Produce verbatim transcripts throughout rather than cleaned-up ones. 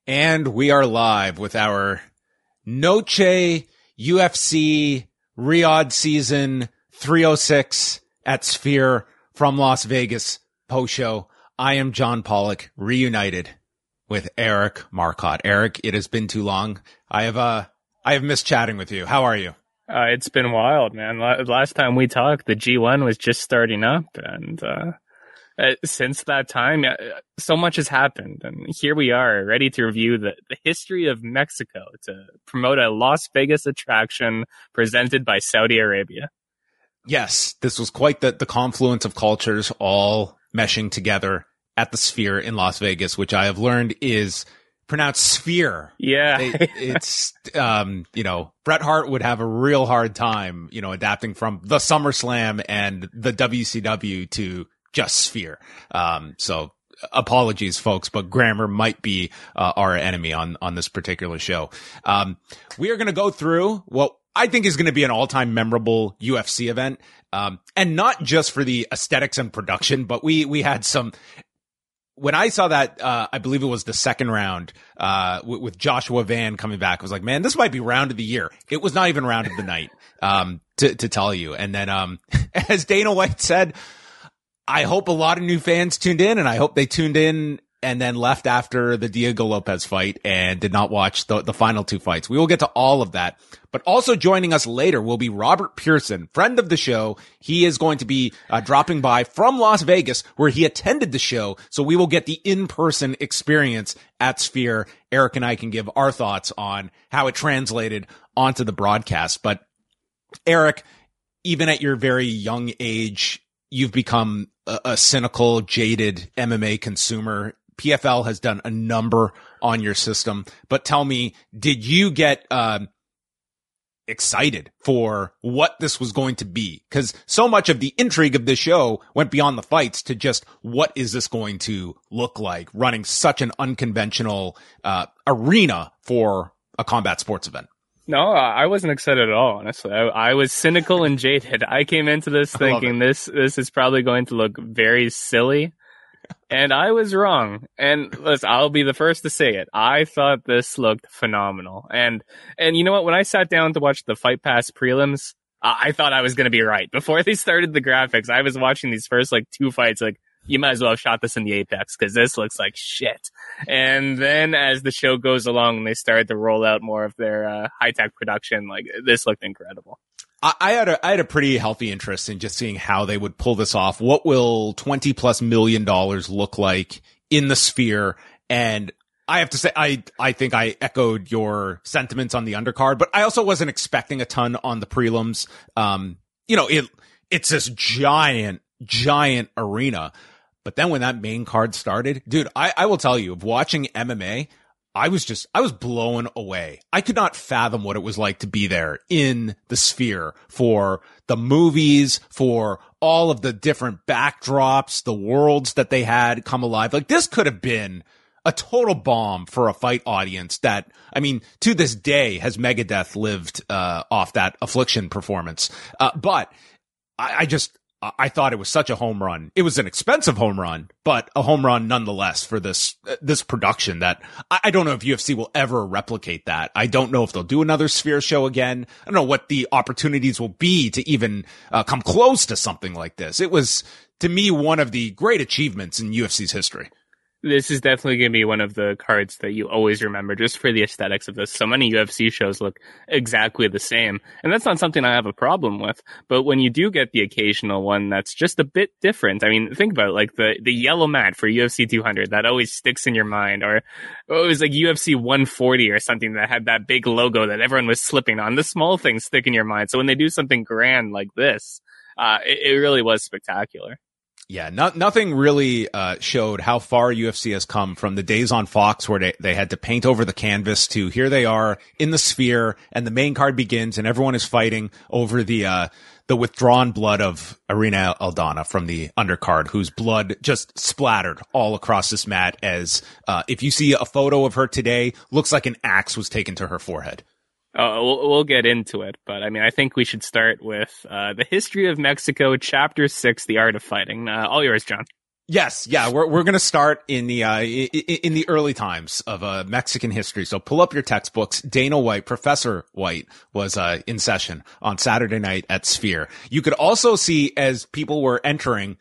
And we are live with our Noche U F C Riyadh season three oh six at Sphere from Las Vegas post show. I am John Pollock, reunited with Eric Marcotte. Eric, it has been too long. I have uh, I have missed chatting with you. How are you? Uh, it's been wild, man. Last time we talked, the G one was just starting up, and uh, uh, since that time, uh, so much has happened. And here we are, ready to review the, the history of Mexico to promote a Las Vegas attraction presented by Saudi Arabia. Yes, this was quite the, the confluence of cultures all meshing together at the Sphere in Las Vegas, which I have learned is pronounced Sphere. Yeah. They, it's, um, you know, Bret Hart would have a real hard time, you know, adapting from the SummerSlam and the W C W to just Sphere. Um, so apologies, folks, but grammar might be uh, our enemy on, on this particular show. Um, we are going to go through what I think is going to be an all-time memorable U F C event. Um, and not just for the aesthetics and production, but we, we had some, when I saw that, uh, I believe it was the second round, uh, w- with Joshua Van coming back, I was like, man, this might be round of the year. It was not even round of the night, um, to, to tell you. And then, um, as Dana White said, I hope a lot of new fans tuned in, and I hope they tuned in and then left after the Diego Lopez fight and did not watch the, the final two fights. We will get to all of that. But also joining us later will be Robert Pearson, friend of the show. He is going to be uh, dropping by from Las Vegas, where he attended the show. So we will get the in-person experience at Sphere. Eric and I can give our thoughts on how it translated onto the broadcast. But Eric, even at your very young age, you've become a, a cynical, jaded M M A consumer. P F L has done a number on your system, but tell me, did you get um, excited for what this was going to be? Because so much of the intrigue of this show went beyond the fights to just what is this going to look like, running such an unconventional uh, arena for a combat sports event. No, I wasn't excited at all, honestly. I, I was cynical and jaded. I came into this thinking this this is probably going to look very silly, and I was wrong. And listen, I'll be the first to say it. I thought this looked phenomenal. And and you know what? When I sat down to watch the Fight Pass prelims, I, I thought I was going to be right. Before they started the graphics, I was watching these first like two fights like, you might as well have shot this in the Apex because this looks like shit. And then as the show goes along and they started to roll out more of their uh, high-tech production, like this looked incredible. I, I had a I had a pretty healthy interest in just seeing how they would pull this off. What will twenty plus million dollars look like in the Sphere? And I have to say, I I think I echoed your sentiments on the undercard, but I also wasn't expecting a ton on the prelims. Um, you know, it it's this giant, giant arena. But then when that main card started, dude, I, I will tell you, of watching M M A, I was just, I was blown away. I could not fathom what it was like to be there in the Sphere for the movies, for all of the different backdrops, the worlds that they had come alive. Like this could have been a total bomb for a fight audience that, I mean, to this day has Megadeth lived uh, off that Affliction performance. Uh, but I, I just, I thought it was such a home run. It was an expensive home run, but a home run nonetheless for this, this production that I, I don't know if U F C will ever replicate that. I don't know if they'll do another Sphere show again. I don't know what the opportunities will be to even uh, come close to something like this. It was, to me, one of the great achievements in U F C's history. This is definitely going to be one of the cards that you always remember just for the aesthetics of this. So many U F C shows look exactly the same. And that's not something I have a problem with. But when you do get the occasional one that's just a bit different, I mean, think about it, like the, the yellow mat for U F C two hundred that always sticks in your mind. Or oh, it was like U F C one forty or something that had that big logo that everyone was slipping on. The small things stick in your mind. So when they do something grand like this, uh, it, it really was spectacular. Yeah, not, nothing really uh, showed how far U F C has come from the days on Fox where they, they had to paint over the canvas to here they are in the Sphere and the main card begins and everyone is fighting over the uh, the withdrawn blood of Irene Aldana from the undercard, whose blood just splattered all across this mat as uh, if you see a photo of her today, looks like an axe was taken to her forehead. Uh, we'll, we'll get into it, but I mean, I think we should start with uh, the history of Mexico, Chapter Six: The Art of Fighting. Uh, all yours, John. Yes, yeah, we're we're gonna start in the uh, in the early times of uh, Mexican history. So pull up your textbooks. Dana White, Professor White, was uh, in session on Saturday night at Sphere. You could also see, as people were entering,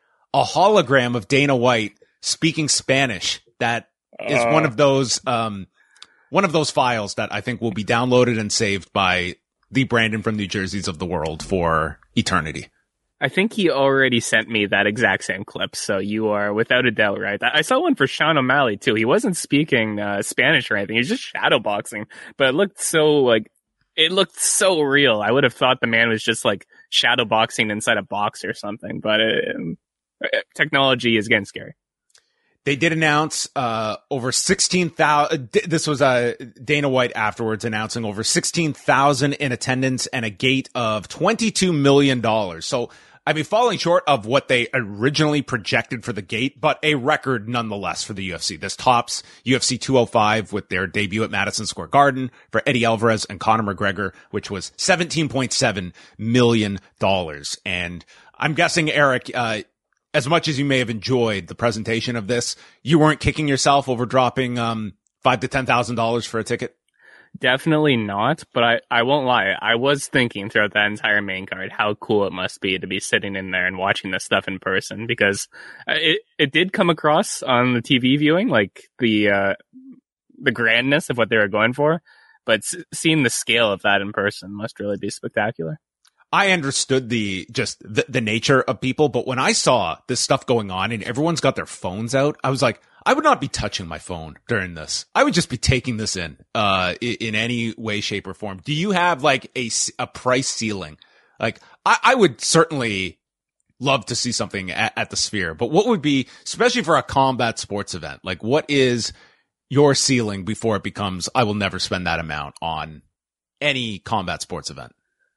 a hologram of Dana White speaking Spanish. That is uh. one of those um, one of those files that I think will be downloaded and saved by the Brandon from New Jersey's of the world for eternity. I think he already sent me that exact same clip, so you are without a doubt right. I saw one for Sean O'Malley too. He wasn't speaking uh, Spanish or anything. He was just shadowboxing, but it looked so like it looked so real. I would have thought the man was just like shadowboxing inside a box or something. But it, it, technology is getting scary. They did announce uh, over sixteen thousand. This was uh, Dana White afterwards announcing over sixteen thousand in attendance and a gate of twenty-two million dollars. So, I mean, falling short of what they originally projected for the gate, but a record nonetheless for the U F C. This tops U F C two oh five with their debut at Madison Square Garden for Eddie Alvarez and Conor McGregor, which was seventeen point seven million dollars. And I'm guessing, Eric, uh, as much as you may have enjoyed the presentation of this, you weren't kicking yourself over dropping um five to ten thousand dollars for a ticket. Definitely not, but I, I won't lie. I was thinking throughout that entire main card how cool it must be to be sitting in there and watching this stuff in person, because it it did come across on the T V viewing, like the uh, the grandness of what they were going for, but seeing the scale of that in person must really be spectacular. I understood the just the, the nature of people, but when I saw this stuff going on and everyone's got their phones out, I was like, I would not be touching my phone during this. I would just be taking this in, uh, in, in any way, shape, or form. Do you have like a, a price ceiling? Like, I, I would certainly love to see something at, at the Sphere, but what would be, especially for a combat sports event, like what is your ceiling before it becomes, I will never spend that amount on any combat sports event?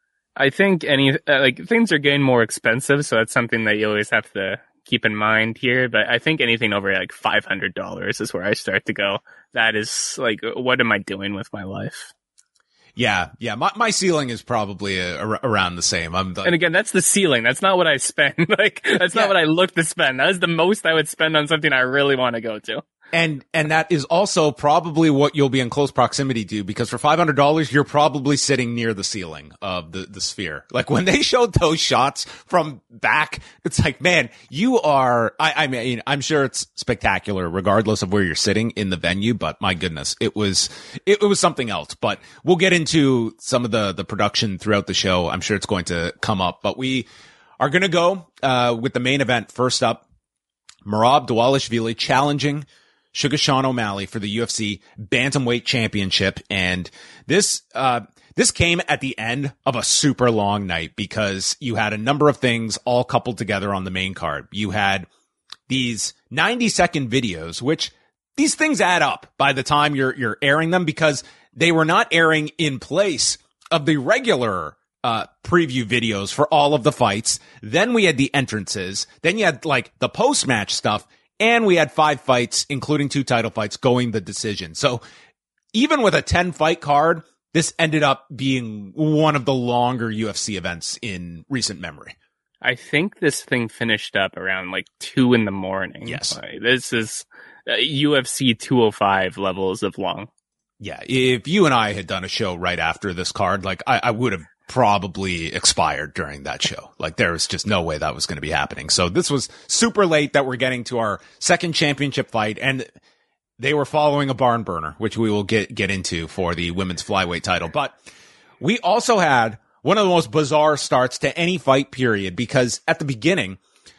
I think any, uh, like, things are getting more expensive, so that's something that you always have to keep in mind here. But I think anything over like five hundred dollars is where I start to go, that is like, what am I doing with my life? Yeah, yeah. My my ceiling is probably a, a, around the same. I'm the, and again, that's the ceiling. That's not what I spend. Like, that's yeah. not what I look to spend. That is the most I would spend on something I really want to go to. And, and that is also probably what you'll be in close proximity to, because for five hundred dollars, you're probably sitting near the ceiling of the, the Sphere. Like when they showed those shots from back, it's like, man, you are, I, I mean, I'm sure it's spectacular regardless of where you're sitting in the venue, but my goodness, it was, it, it was something else. But we'll get into some of the, the production throughout the show. I'm sure it's going to come up, but we are going to go, uh, with the main event. First up, Merab Dvalishvili challenging Sugar Sean O'Malley for the U F C Bantamweight Championship. And this, uh, this came at the end of a super long night because you had a number of things all coupled together on the main card. You had these ninety second videos, which these things add up by the time you're, you're airing them, because they were not airing in place of the regular uh, preview videos for all of the fights. Then we had the entrances. Then you had like the post match stuff. And we had five fights, including two title fights, going the decision. So even with a ten fight card, this ended up being one of the longer U F C events in recent memory. I think this thing finished up around like two in the morning. Yes. Like, this is uh, U F C two oh five levels of long. Yeah. If you and I had done a show right after this card, like I, I would have probably expired during that show. Like there was just no way that was going to be happening. So this was super late that we're getting to our second championship fight, and they were following a barn burner, which we will get, get into for the women's flyweight title. But we also had one of the most bizarre starts to any fight period, because at the beginning,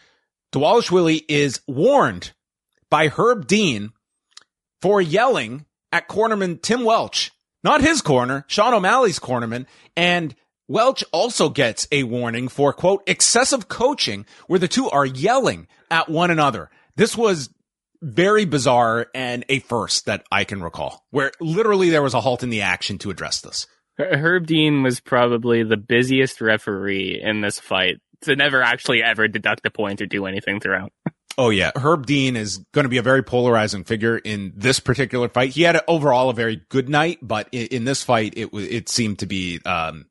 Dvalishvili is warned by Herb Dean for yelling at cornerman Tim Welch, not his corner, Sean O'Malley's cornerman, and Welch also gets a warning for, quote, excessive coaching, where the two are yelling at one another. This was very bizarre and a first that I can recall, where literally there was a halt in the action to address this. Herb Dean was probably the busiest referee in this fight to never actually ever deduct a point or do anything throughout. Oh, yeah. Herb Dean is going to be a very polarizing figure in this particular fight. He had overall a very good night, but in, in this fight, it it seemed to be um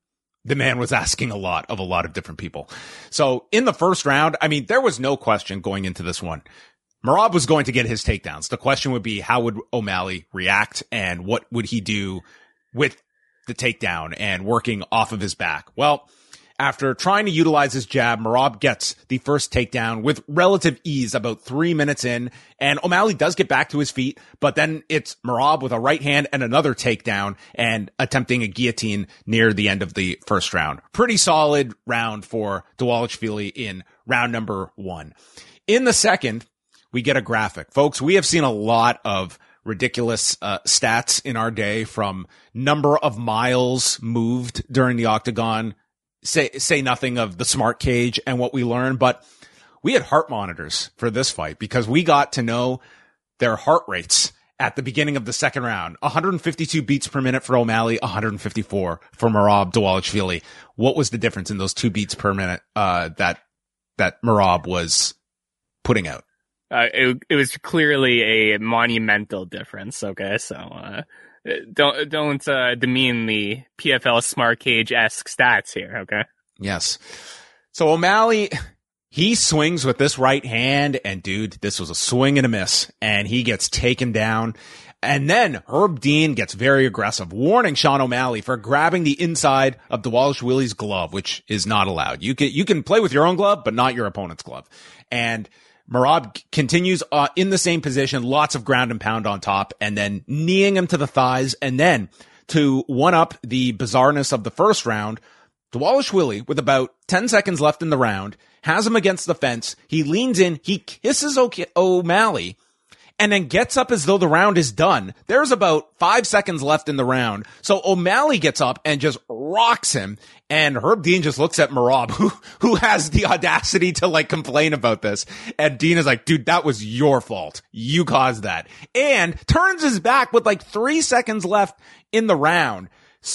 the man was asking a lot of a lot of different people. So in the first round, I mean, there was no question going into this one. Merab was going to get his takedowns. The question would be, how would O'Malley react and what would he do with the takedown and working off of his back? Well, after trying to utilize his jab, Merab gets the first takedown with relative ease about three minutes in, and O'Malley does get back to his feet, but then it's Merab with a right hand and another takedown and attempting a guillotine near the end of the first round. Pretty solid round for Dvalishvili in round number one. In the second, we get a graphic. Folks, we have seen a lot of ridiculous uh, stats in our day, from number of miles moved during the octagon, say say nothing of the smart cage and what we learned, but we had heart monitors for this fight because we got to know their heart rates at the beginning of the second round. one hundred fifty-two beats per minute for O'Malley, one hundred fifty-four for Merab Dvalishvili. What was the difference in those two beats per minute uh, that that Merab was putting out? Uh, it, it was clearly a monumental difference. Okay, so uh, don't don't uh, demean the P F L Smart Cage-esque stats here. Okay. Yes. So O'Malley, he swings with this right hand, and dude, this was a swing and a miss, and he gets taken down. And then Herb Dean gets very aggressive, warning Sean O'Malley for grabbing the inside of Dvalishvili's glove, which is not allowed. You can you can play with your own glove, but not your opponent's glove. And Merab continues uh, in the same position, lots of ground and pound on top, and then kneeing him to the thighs. And then to one up the bizarreness of the first round, Dvalishvili, with about ten seconds left in the round, has him against the fence. He leans in, he kisses o- O'Malley, and then gets up as though the round is done. There's about five seconds left in the round. So O'Malley gets up and just rocks him. And Herb Dean just looks at Merab, who, who has the audacity to like complain about this. And Dean is like, dude, that was your fault. You caused that. And turns his back with like three seconds left in the round.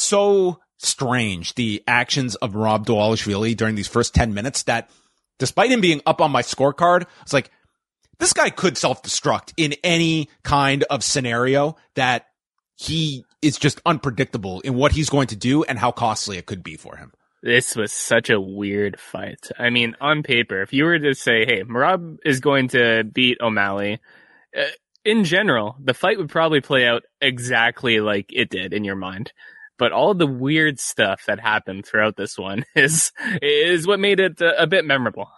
So strange, the actions of Merab Dvalishvili during these first ten minutes, that despite him being up on my scorecard, it's like, this guy could self-destruct in any kind of scenario, that he is just unpredictable in what he's going to do and how costly it could be for him. This was such a weird fight. I mean, on paper, if you were to say, hey, Merab is going to beat O'Malley, uh, in general, the fight would probably play out exactly like it did in your mind. But all the weird stuff that happened throughout this one is is what made it a, a bit memorable.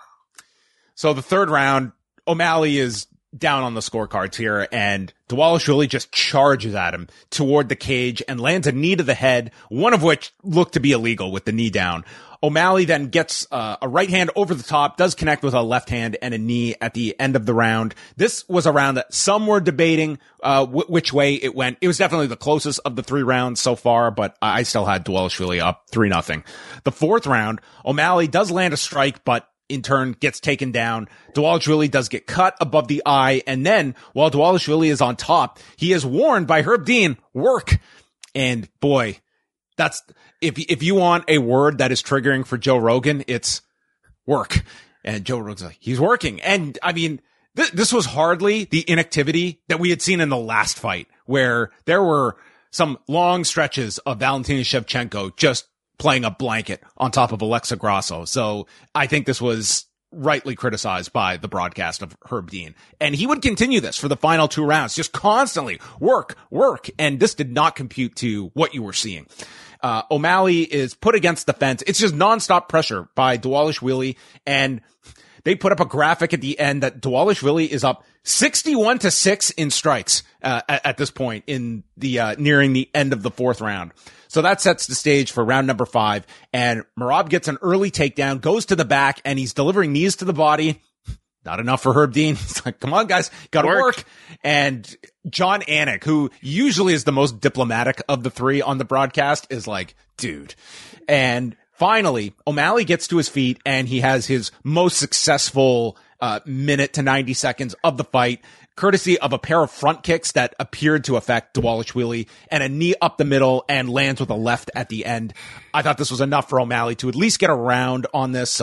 So the third round, O'Malley is down on the scorecards here, and Dvalishvili just charges at him toward the cage and lands a knee to the head, one of which looked to be illegal with the knee down. O'Malley then gets uh, a right hand over the top, does connect with a left hand and a knee at the end of the round. This was a round that some were debating uh, w- which way it went. It was definitely the closest of the three rounds so far, but I still had Dvalishvili up three nothing. The fourth round, O'Malley does land a strike, but in turn gets taken down. Dvalishvili does get cut above the eye, and then while Dvalishvili is on top, he is warned by Herb Dean, work. And boy, that's, if, if you want a word that is triggering for Joe Rogan, it's work. And Joe Rogan's like, he's working. And I mean, th- this was hardly the inactivity that we had seen in the last fight, where there were some long stretches of Valentina Shevchenko just playing a blanket on top of Alexa Grasso. So I think this was rightly criticized by the broadcast of Herb Dean. And he would continue this for the final two rounds, just constantly work, work. And this did not compute to what you were seeing. Uh, O'Malley is put against the fence. It's just nonstop pressure by Dvalishvili. And they put up a graphic at the end that Dvalishvili is up sixty-one to six in strikes, uh, at, at this point in the, uh, nearing the end of the fourth round. So that sets the stage for round number five, and Merab gets an early takedown, goes to the back, and he's delivering knees to the body. Not enough for Herb Dean. He's like, come on, guys, gotta work. work. And John Anik, who usually is the most diplomatic of the three on the broadcast, is like, dude. And finally, O'Malley gets to his feet, and he has his most successful uh minute to ninety seconds of the fight, courtesy of a pair of front kicks that appeared to affect Dvalishvili, and a knee up the middle, and lands with a left at the end. I thought this was enough for O'Malley to at least get a round on this, so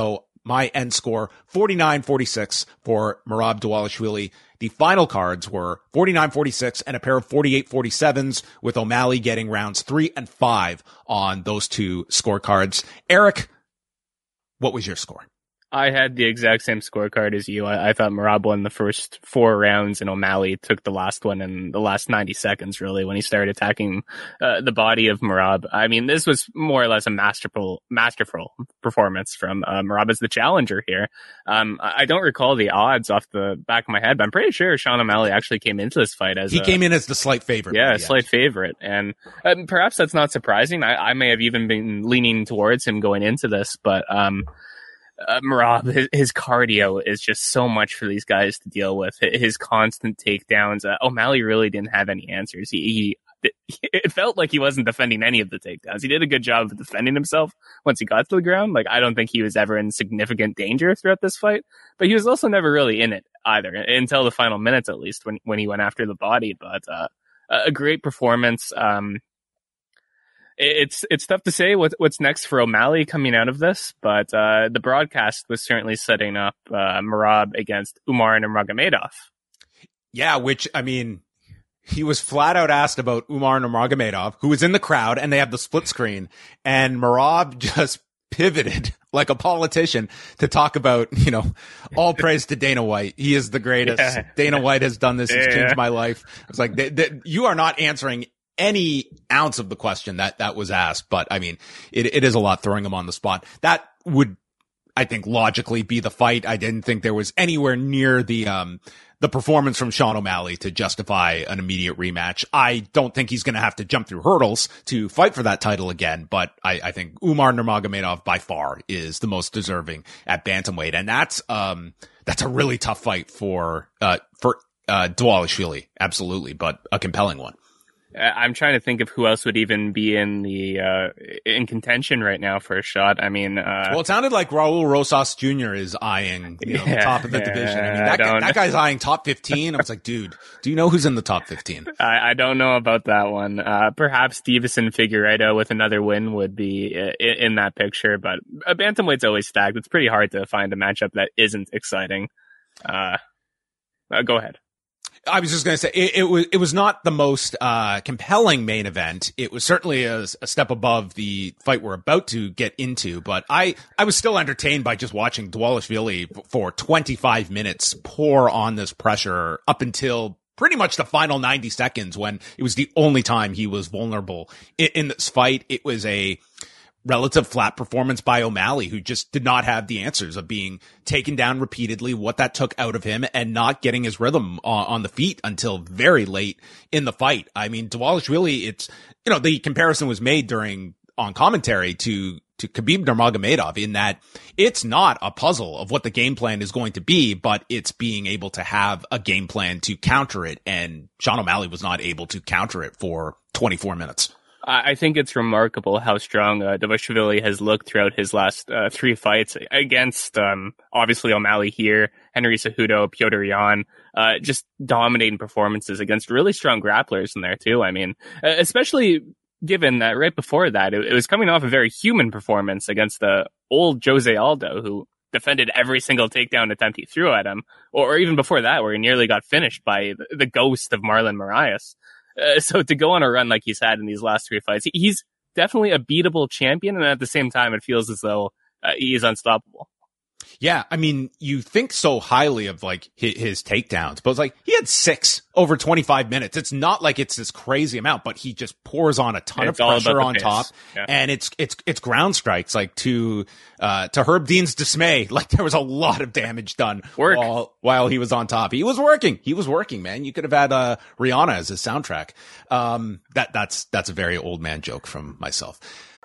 my end score, forty-nine forty-six for Merab Dvalishvili. The final cards were forty-nine forty-six and a pair of forty-eight forty-sevens, with O'Malley getting rounds three and five on those two scorecards. Eric, what was your score? I had the exact same scorecard as you. I, I thought Merab won the first four rounds, and O'Malley took the last one in the last ninety seconds, really, when he started attacking uh, the body of Merab. I mean, this was more or less a masterful, masterful performance from uh, Merab as the challenger here. Um, I don't recall the odds off the back of my head, but I'm pretty sure Sean O'Malley actually came into this fight as he a, came in as the slight favorite. Yeah, a slight favorite, and um, perhaps that's not surprising. I, I may have even been leaning towards him going into this, but um. Uh, Merab, his, his cardio is just so much for these guys to deal with. His constant takedowns. Uh, O'Malley really didn't have any answers. He, he, it felt like he wasn't defending any of the takedowns. He did a good job of defending himself once he got to the ground. Like, I don't think he was ever in significant danger throughout this fight, but he was also never really in it either until the final minutes, at least when, when he went after the body. But, uh, a great performance. Um, It's it's tough to say what, what's next for O'Malley coming out of this, but uh, the broadcast was certainly setting up uh, Merab against Umar Nurmagomedov. Yeah, which, I mean, he was flat out asked about Umar Nurmagomedov, who was in the crowd, and they have the split screen, and Merab just pivoted like a politician to talk about, you know, all praise to Dana White. He is the greatest. Yeah. Dana White has done this. He's yeah. changed my life. It's like, they, they, you are not answering any ounce of the question that that was asked, but I mean, it, it is a lot throwing him on the spot. That would, I think, logically be the fight. I didn't think there was anywhere near the, um, the performance from Sean O'Malley to justify an immediate rematch. I don't think he's going to have to jump through hurdles to fight for that title again, but I, I think Umar Nurmagomedov by far is the most deserving at bantamweight. And that's, um, that's a really tough fight for, uh, for, uh, Dvalishvili. Absolutely. But a compelling one. I'm trying to think of who else would even be in the uh, in contention right now for a shot. I mean, uh, well, it sounded like Raul Rosas Junior is eyeing you know, yeah, the top of the yeah, division. I mean, that, I guy, that guy's eyeing top fifteen. I was like, dude, do you know who's in the top fifteen? I, I don't know about that one. Uh, perhaps Deiveson Figueiredo with another win would be in, in that picture, but a bantamweight's always stacked. It's pretty hard to find a matchup that isn't exciting. Uh, uh, go ahead. I was just going to say it, it was it was not the most uh compelling main event. It was certainly a, a step above the fight we're about to get into, but I I was still entertained by just watching Dvalishvili for twenty-five minutes pour on this pressure up until pretty much the final ninety seconds, when it was the only time he was vulnerable in, in this fight. It was a relative flat performance by O'Malley, who just did not have the answers of being taken down repeatedly, what that took out of him, and not getting his rhythm on, on the feet until very late in the fight. I mean, Dvalishvili, it's, you know, the comparison was made during, on commentary to, to Khabib Nurmagomedov, in that it's not a puzzle of what the game plan is going to be, but it's being able to have a game plan to counter it. And Sean O'Malley was not able to counter it for twenty-four minutes. I think it's remarkable how strong uh, Dvalishvili has looked throughout his last uh, three fights against, um, obviously O'Malley here, Henry Cejudo, Petr Yan, uh, just dominating performances against really strong grapplers in there too. I mean, especially given that right before that, it, it was coming off a very human performance against the old Jose Aldo, who defended every single takedown attempt he threw at him, or, or even before that, where he nearly got finished by the, the ghost of Marlon Moraes. Uh, so to go on a run like he's had in these last three fights, he's definitely a beatable champion, and at the same time, it feels as though uh, he is unstoppable. Yeah, I mean, you think so highly of like his, his takedowns, but it's like he had six over twenty-five minutes. It's not like it's this crazy amount, but he just pours on a ton it's of pressure on pace. top, yeah. and it's it's it's ground strikes. Like to uh to Herb Dean's dismay, like there was a lot of damage done Work. while while he was on top. He was working. He was working, man. You could have had uh Rihanna as his soundtrack. Um, that that's that's a very old man joke from myself.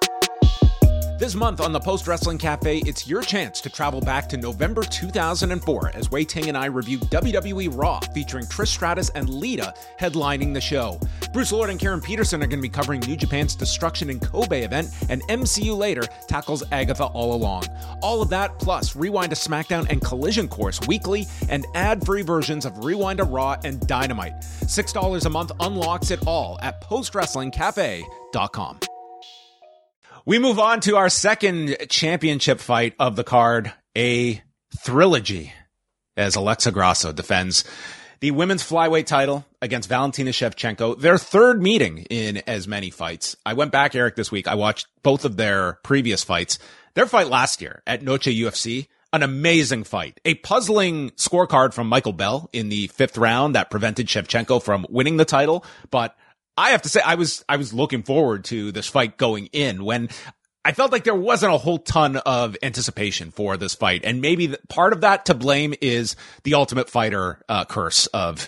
This month on the Post Wrestling Cafe, it's your chance to travel back to November two thousand four as Wei Ting and I review W W E Raw, featuring Trish Stratus and Lita headlining the show. Bruce Lord and Karen Peterson are going to be covering New Japan's Destruction in Kobe event, and M C U Later tackles Agatha All Along. All of that, plus Rewind to SmackDown and Collision Course weekly, and ad-free versions of Rewind to Raw and Dynamite. six dollars a month unlocks it all at post wrestling cafe dot com. We move on to our second championship fight of the card. a trilogy as Alexa Grasso defends the women's flyweight title against Valentina Shevchenko, their third meeting in as many fights. I went back, Eric, this week. I watched both of their previous fights. Their fight last year at Noche U F C, an amazing fight. A puzzling scorecard from Michael Bell in the fifth round that prevented Shevchenko from winning the title. But I have to say, I was, I was looking forward to this fight going in when I felt like there wasn't a whole ton of anticipation for this fight. And maybe the, part of that to blame is the Ultimate Fighter uh, curse of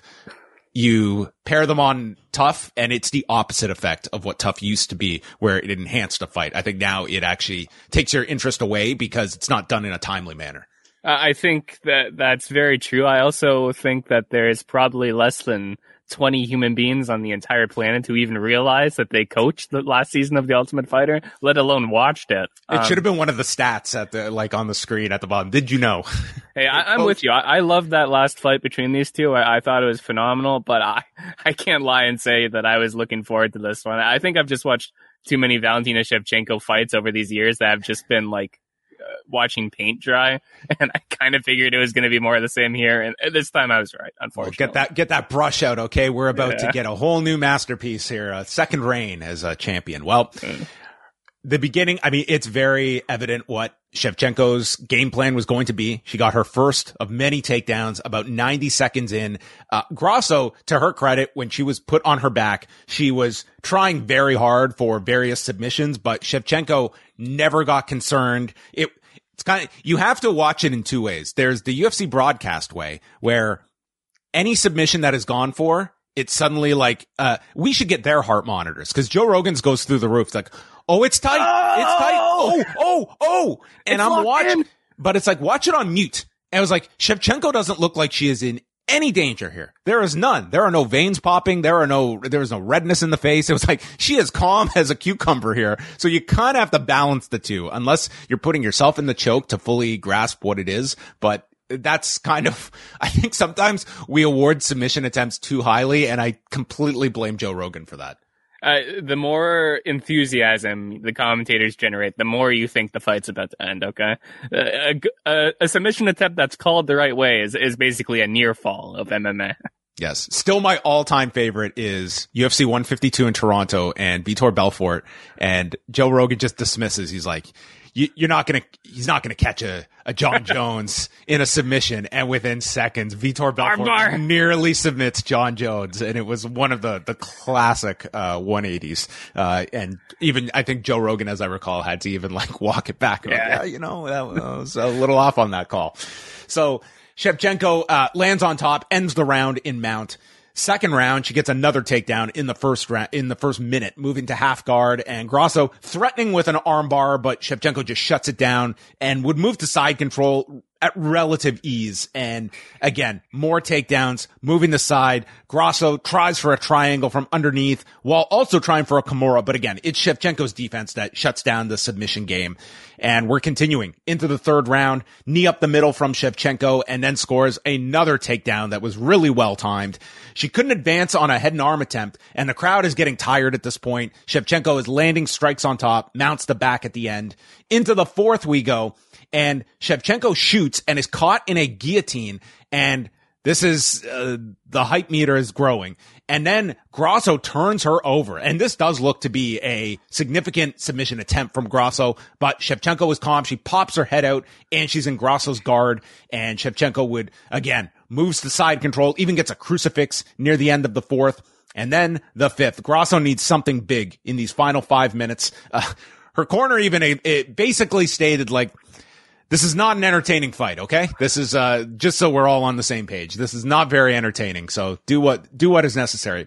you pair them on Tough and it's the opposite effect of what Tough used to be, where it enhanced a fight. I think now it actually takes your interest away because it's not done in a timely manner. Uh, I think that that's very true. I also think that there's probably less than twenty human beings on the entire planet who even realize that they coached the last season of The Ultimate Fighter, let alone watched it. It um, should have been one of the stats at the, like on the screen at the bottom. Did you know? Hey, I, I'm with you. I, I love that last fight between these two. I, I thought it was phenomenal, but I, I can't lie and say that I was looking forward to this one. I think I've just watched too many Valentina Shevchenko fights over these years that have just been like, Uh, watching paint dry, and I kind of figured it was going to be more of the same here, and this time I was right, unfortunately. Well, get that get that brush out, okay? We're about yeah. to get a whole new masterpiece here, a second reign as a champion. Well, mm. the beginning, I mean, it's very evident what Shevchenko's game plan was going to be. She got her first of many takedowns about ninety seconds in. Uh, Grasso, to her credit, when she was put on her back, she was trying very hard for various submissions, but Shevchenko never got concerned. It, it's kind of, you have to watch it in two ways. There's the U F C broadcast way, where any submission that is gone for, it's suddenly like, uh, we should get their heart monitors, because Joe Rogan's goes through the roof. It's like, oh, it's tight. Oh! It's tight. Oh, oh, oh. And it's I'm watching, in. but it's like, watch it on mute. And I was like, Shevchenko doesn't look like she is in any danger here. There is none. There are no veins popping. There are no, there is no redness in the face. It was like, she is calm as a cucumber here. So you kind of have to balance the two, unless you're putting yourself in the choke to fully grasp what it is. But that's kind of, I think sometimes we award submission attempts too highly, and I completely blame Joe Rogan for that. Uh, the more enthusiasm the commentators generate, the more you think the fight's about to end, okay? Uh, a, a, a submission attempt that's called the right way is, is basically a near fall of M M A. Yes. Still my all-time favorite is U F C one fifty-two in Toronto and Vitor Belfort, and Joe Rogan just dismisses. He's like, you, you're not going to, he's not going to catch a, a John Jones in a submission. And within seconds, Vitor Belfort Armbar. nearly submits John Jones. And it was one of the, the classic, uh, one eighties. Uh, and even, I think Joe Rogan, as I recall, had to even like walk it back. Yeah. Like, yeah, you know, that was a little off on that call. So Shevchenko, uh, lands on top, ends the round in mount. Second round, she gets another takedown in the first round, in the first minute, moving to half guard, and Grasso threatening with an armbar, but Shevchenko just shuts it down and would move to side control at relative ease. And again, more takedowns, moving to side. Grasso tries for a triangle from underneath while also trying for a Kimura. But again, it's Shevchenko's defense that shuts down the submission game. And we're continuing into the third round, knee up the middle from Shevchenko, and then scores another takedown that was really well timed. She couldn't advance on a head and arm attempt, and the crowd is getting tired at this point. Shevchenko is landing strikes on top, mounts the back at the end. Into the fourth we go, and Shevchenko shoots and is caught in a guillotine, and this is, uh, the hype meter is growing. And then Grasso turns her over. And this does look to be a significant submission attempt from Grasso, but Shevchenko is calm. She pops her head out and she's in Grasso's guard. And Shevchenko would, again, moves to side control, even gets a crucifix near the end of the fourth. And then the fifth. Grasso needs something big in these final five minutes. Uh, her corner even, it basically stated like, this is not an entertaining fight, okay? This is, uh, just so we're all on the same page. This is not very entertaining. So do what, do what is necessary.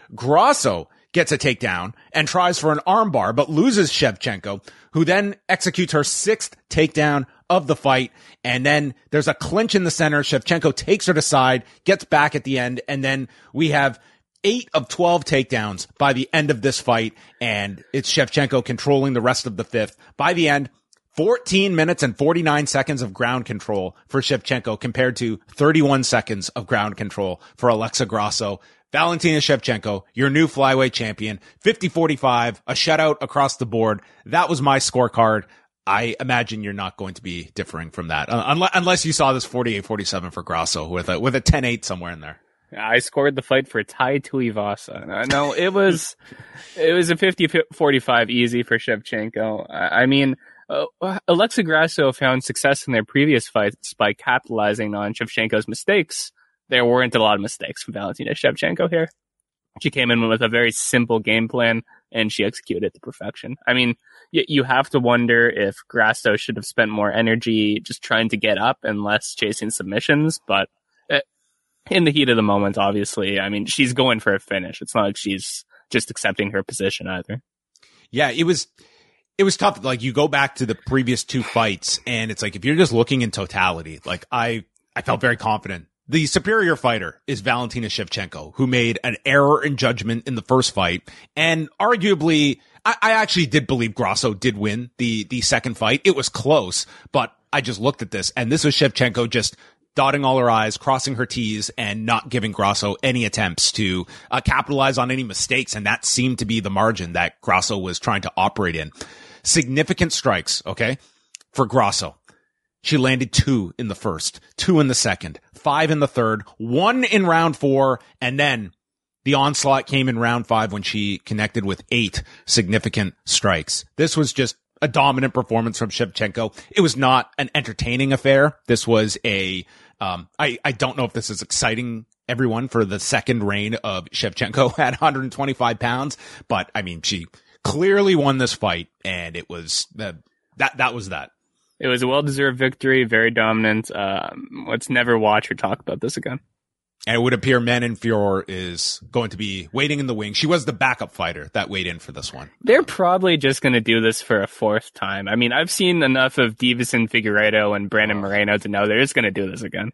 Grasso gets a takedown and tries for an armbar, but loses Shevchenko, who then executes her sixth takedown of the fight. And then there's a clinch in the center. Shevchenko takes her to side, gets back at the end. And then we have eight of twelve takedowns by the end of this fight. And it's Shevchenko controlling the rest of the fifth. By the end, fourteen minutes and forty-nine seconds of ground control for Shevchenko compared to thirty-one seconds of ground control for Alexa Grasso. Valentina Shevchenko, your new flyweight champion, fifty forty-five, a shutout across the board. That was my scorecard. I imagine you're not going to be differing from that, uh, unless, unless you saw this forty-eight forty-seven for Grasso with a, with a ten eight somewhere in there. I scored the fight for Tai Tuivasa. No, it was, it was a fifty forty-five easy for Shevchenko. I mean, uh, Alexa Grasso found success in their previous fights by capitalizing on Shevchenko's mistakes. There weren't a lot of mistakes from Valentina Shevchenko here. She came in with a very simple game plan, and she executed it to perfection. I mean, y- you have to wonder if Grasso should have spent more energy just trying to get up and less chasing submissions, but uh, in the heat of the moment, obviously, I mean, she's going for a finish. It's not like she's just accepting her position either. Yeah, it was... It was tough. Like, you go back to the previous two fights, and it's like, if you're just looking in totality, like, I, I felt very confident. The superior fighter is Valentina Shevchenko, who made an error in judgment in the first fight. And arguably, I, I actually did believe Grasso did win the, the second fight. It was close, but I just looked at this, and this was Shevchenko just dotting all her I's, crossing her T's, and not giving Grasso any attempts to uh, capitalize on any mistakes. And that seemed to be the margin that Grasso was trying to operate in. Significant strikes, okay, for Grasso. She landed two in the first, two in the second, five in the third, one in round four, and then the onslaught came in round five when she connected with eight significant strikes. This was just a dominant performance from Shevchenko. It was not an entertaining affair. This was a, um, I, I don't know if this is exciting everyone for the second reign of Shevchenko at one hundred twenty-five pounds, but I mean, she clearly won this fight, and it was uh, that that was that. It was a well-deserved victory, very dominant. Um, let's never watch or talk about this again. And it would appear Manon Fiorot is going to be waiting in the wings. She was the backup fighter that weighed in for this one. They're probably just going to do this for a fourth time. I mean, I've seen enough of Deiveson Figueiredo and Brandon Moreno to know they're just going to do this again.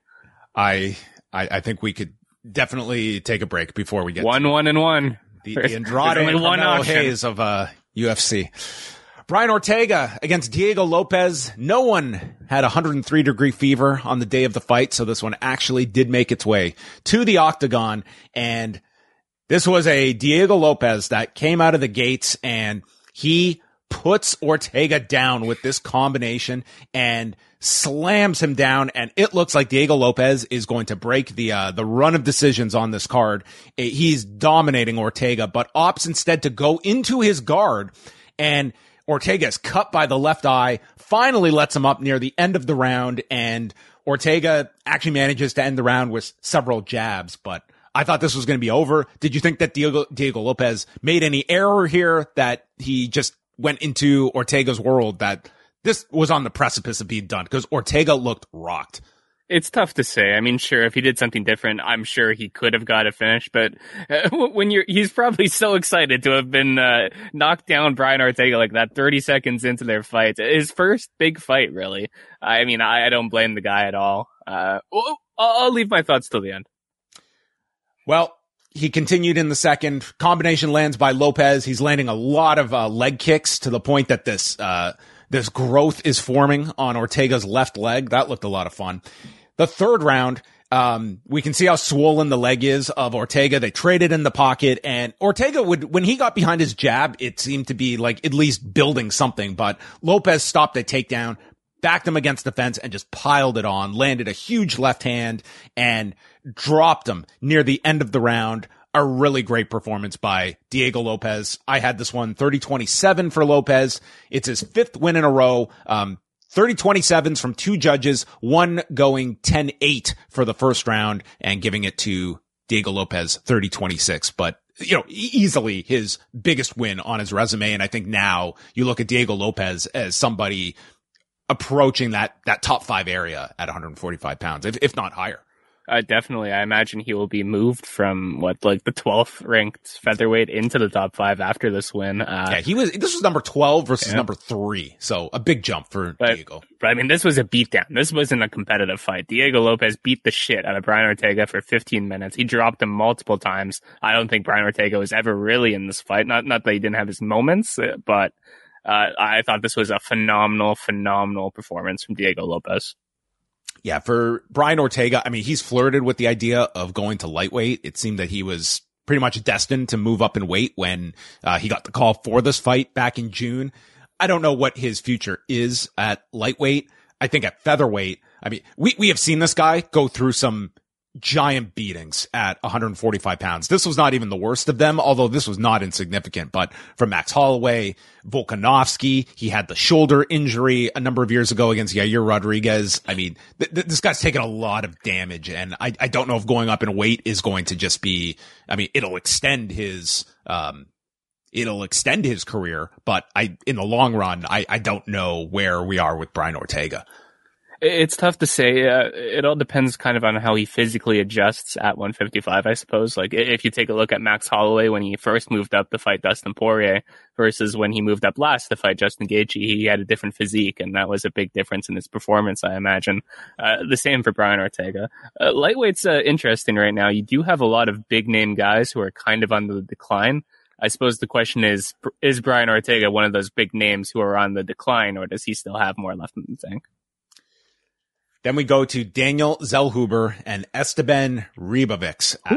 I, I I think we could definitely take a break before we get one, to one, and one. The, the Andrade and Carmelo Hayes of uh, U F C. Brian Ortega against Diego Lopez. No one had one hundred three degree fever on the day of the fight, so this one actually did make its way to the octagon. And this was a Diego Lopez that came out of the gates, and he puts Ortega down with this combination and slams him down, and it looks like Diego Lopez is going to break the uh, the run of decisions on this card. He's dominating Ortega, but opts instead to go into his guard, and Ortega is cut by the left eye, finally lets him up near the end of the round, and Ortega actually manages to end the round with several jabs, but I thought this was going to be over. Did you think that Diego, Diego Lopez made any error here, that he just went into Ortega's world, that this was on the precipice of being done? Because Ortega looked rocked. It's tough to say. I mean, sure, if he did something different, I'm sure he could have got a finish. But uh, when you're, he's probably so excited to have been uh, knocked down Brian Ortega like that thirty seconds into their fight. His first big fight, really. I mean, I, I don't blame the guy at all. Uh, I'll, I'll leave my thoughts till the end. Well, he continued in the second. Combination lands by Lopez. He's landing a lot of uh, leg kicks to the point that this uh, this growth is forming on Ortega's left leg. That looked a lot of fun. The third round, um, we can see how swollen the leg is of Ortega. They traded in the pocket, and Ortega would, when he got behind his jab, it seemed to be like at least building something, but Lopez stopped a takedown, backed him against the fence, and just piled it on, landed a huge left hand, and dropped him near the end of the round. A really great performance by Diego Lopez. I had this one thirty twenty-seven for Lopez. It's his fifth win in a row. Um, thirty twenty-sevens from two judges, one going ten eight for the first round and giving it to Diego Lopez thirty twenty-six. But, you know, easily his biggest win on his resume. And I think now you look at Diego Lopez as somebody approaching that, that top five area at one hundred forty-five pounds, if, if not higher. Uh, definitely. I imagine he will be moved from what, like the twelfth ranked featherweight into the top five after this win. Uh, yeah, he was, this was number twelve versus yeah. number three. So a big jump for but, Diego. But I mean, this was a beatdown. This wasn't a competitive fight. Diego Lopez beat the shit out of Brian Ortega for fifteen minutes. He dropped him multiple times. I don't think Brian Ortega was ever really in this fight. Not, not that he didn't have his moments, but, uh, I thought this was a phenomenal, phenomenal performance from Diego Lopez. Yeah, for Brian Ortega, I mean, he's flirted with the idea of going to lightweight. It seemed that he was pretty much destined to move up in weight when uh, he got the call for this fight back in June. I don't know what his future is at lightweight. I think at featherweight, I mean, we, we have seen this guy go through some giant beatings at one forty-five pounds. This was not even the worst of them, although this was not insignificant. But from Max Holloway, Volkanovski, he had the shoulder injury a number of years ago against Yair Rodriguez. I mean, th- th- this guy's taken a lot of damage, and I, I don't know if going up in weight is going to just be, I mean, it'll extend his, um, it'll extend his career, but I, in the long run, I, I don't know where we are with Brian Ortega. It's tough to say. Uh, it all depends kind of on how he physically adjusts at one fifty-five, I suppose. Like, if you take a look at Max Holloway when he first moved up to fight Dustin Poirier versus when he moved up last to fight Justin Gaethje, he had a different physique, and that was a big difference in his performance, I imagine. Uh, the same for Brian Ortega. Uh, lightweight's uh, interesting right now. You do have a lot of big-name guys who are kind of on the decline. I suppose the question is, is Brian Ortega one of those big names who are on the decline, or does he still have more left in the tank? Then we go to Daniel Zellhuber and Esteban Ribovics at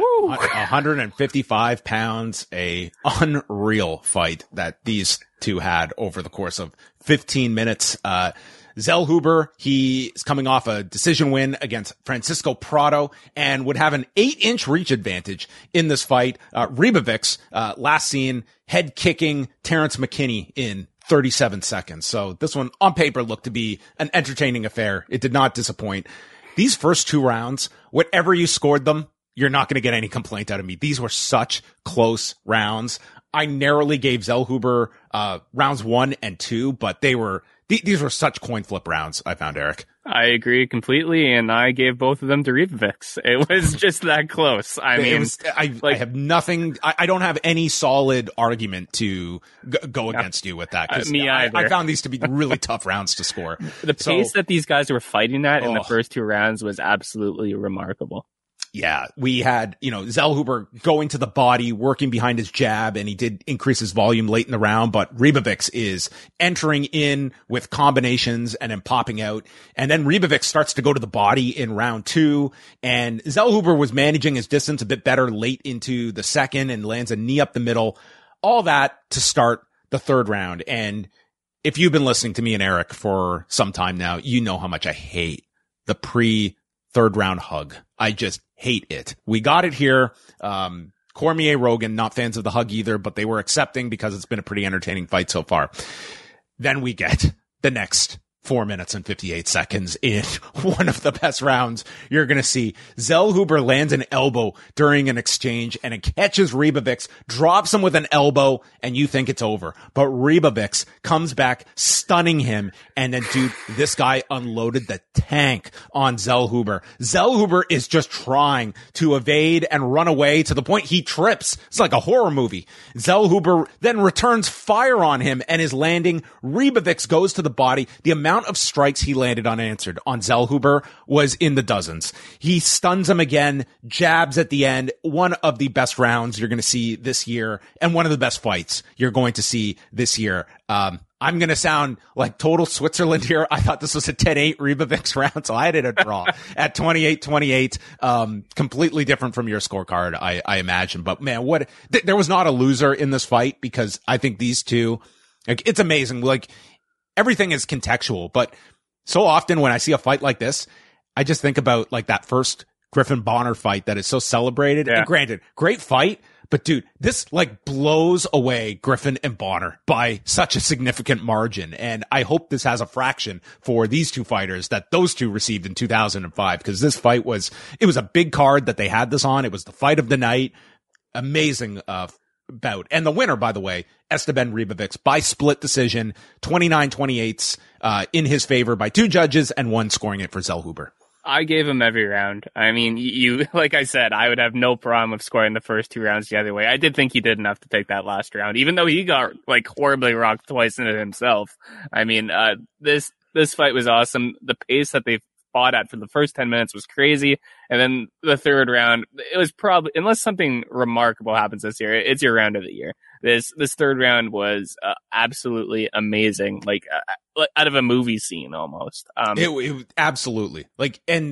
one fifty-five pounds, a unreal fight that these two had over the course of fifteen minutes. Uh, Zellhuber, he is coming off a decision win against Francisco Prado and would have an eight inch reach advantage in this fight. Uh, Ribovics, uh, last seen head kicking Terrence McKinney in thirty-seven seconds. So this one on paper looked to be an entertaining affair. It did not disappoint. These first two rounds, whatever you scored them, you're not going to get any complaint out of me. These were such close rounds. I narrowly gave Zellhuber, uh, rounds one and two, but they were, th- these were such coin flip rounds, I found, Eric. I agree completely, and I gave both of them to Ribovics. It was just that close. I mean, was, I, like, I have nothing. I, I don't have any solid argument to g- go against you with that. Uh, me I, either. I found these to be really tough rounds to score. The pace so, that these guys were fighting at in oh. the first two rounds was absolutely remarkable. Yeah, we had, you know, Zellhuber going to the body, working behind his jab, and he did increase his volume late in the round, but Ribovics is entering in with combinations and then popping out. And then Ribovics starts to go to the body in round two, and Zellhuber was managing his distance a bit better late into the second and lands a knee up the middle. All that to start the third round. And if you've been listening to me and Eric for some time now, you know how much I hate the pre third round hug. I just hate it. We got it here. Um, Cormier, Rogan, not fans of the hug either, but they were accepting because it's been a pretty entertaining fight so far. Then we get the next four minutes and fifty-eight seconds in one of the best rounds you're going to see. Zellhuber lands an elbow during an exchange and it catches Ribovics, drops him with an elbow, and you think it's over. But Ribovics comes back, stunning him. And then, dude, this guy unloaded the tank on Zellhuber. Zellhuber is just trying to evade and run away to the point he trips. It's like a horror movie. Zellhuber then returns fire on him and is landing. Ribovics goes to the body. The amount of strikes he landed unanswered on Zellhuber was in the dozens. He stuns him again, jabs at the end. One of the best rounds you're going to see this year, and one of the best fights you're going to see this year. Um, I'm going to sound like total Switzerland here. I thought this was a ten eight Ribovics round, so I had it a draw at twenty-eight twenty-eight. Um, completely different from your scorecard, I, I imagine. But man, what, th- there was not a loser in this fight because I think these two, like, it's amazing. Like, everything is contextual, but so often when I see a fight like this, I just think about like that first Griffin Bonner fight that is so celebrated. Yeah. And granted, great fight, but dude, this like blows away Griffin and Bonner by such a significant margin. And I hope this has a fraction for these two fighters that those two received in two thousand five, because this fight was, it was a big card that they had this on. It was the fight of the night. Amazing, uh, bout. And the winner, by the way, Esteban Ribovics by split decision, twenty-nine twenty-eight, uh, in his favor by two judges and one scoring it for Zellhuber. I gave him every round. I mean, you, like I said, I would have no problem with scoring the first two rounds the other way. I did think he did enough to take that last round, even though he got like horribly rocked twice in it himself. I mean, uh, this, this fight was awesome. The pace that they fought at for the first ten minutes was crazy. And then the third round, it was probably, unless something remarkable happens this year, it's your round of the year. This, this third round was uh, absolutely amazing. Like, uh, out of a movie scene almost. Um, it, it absolutely like, and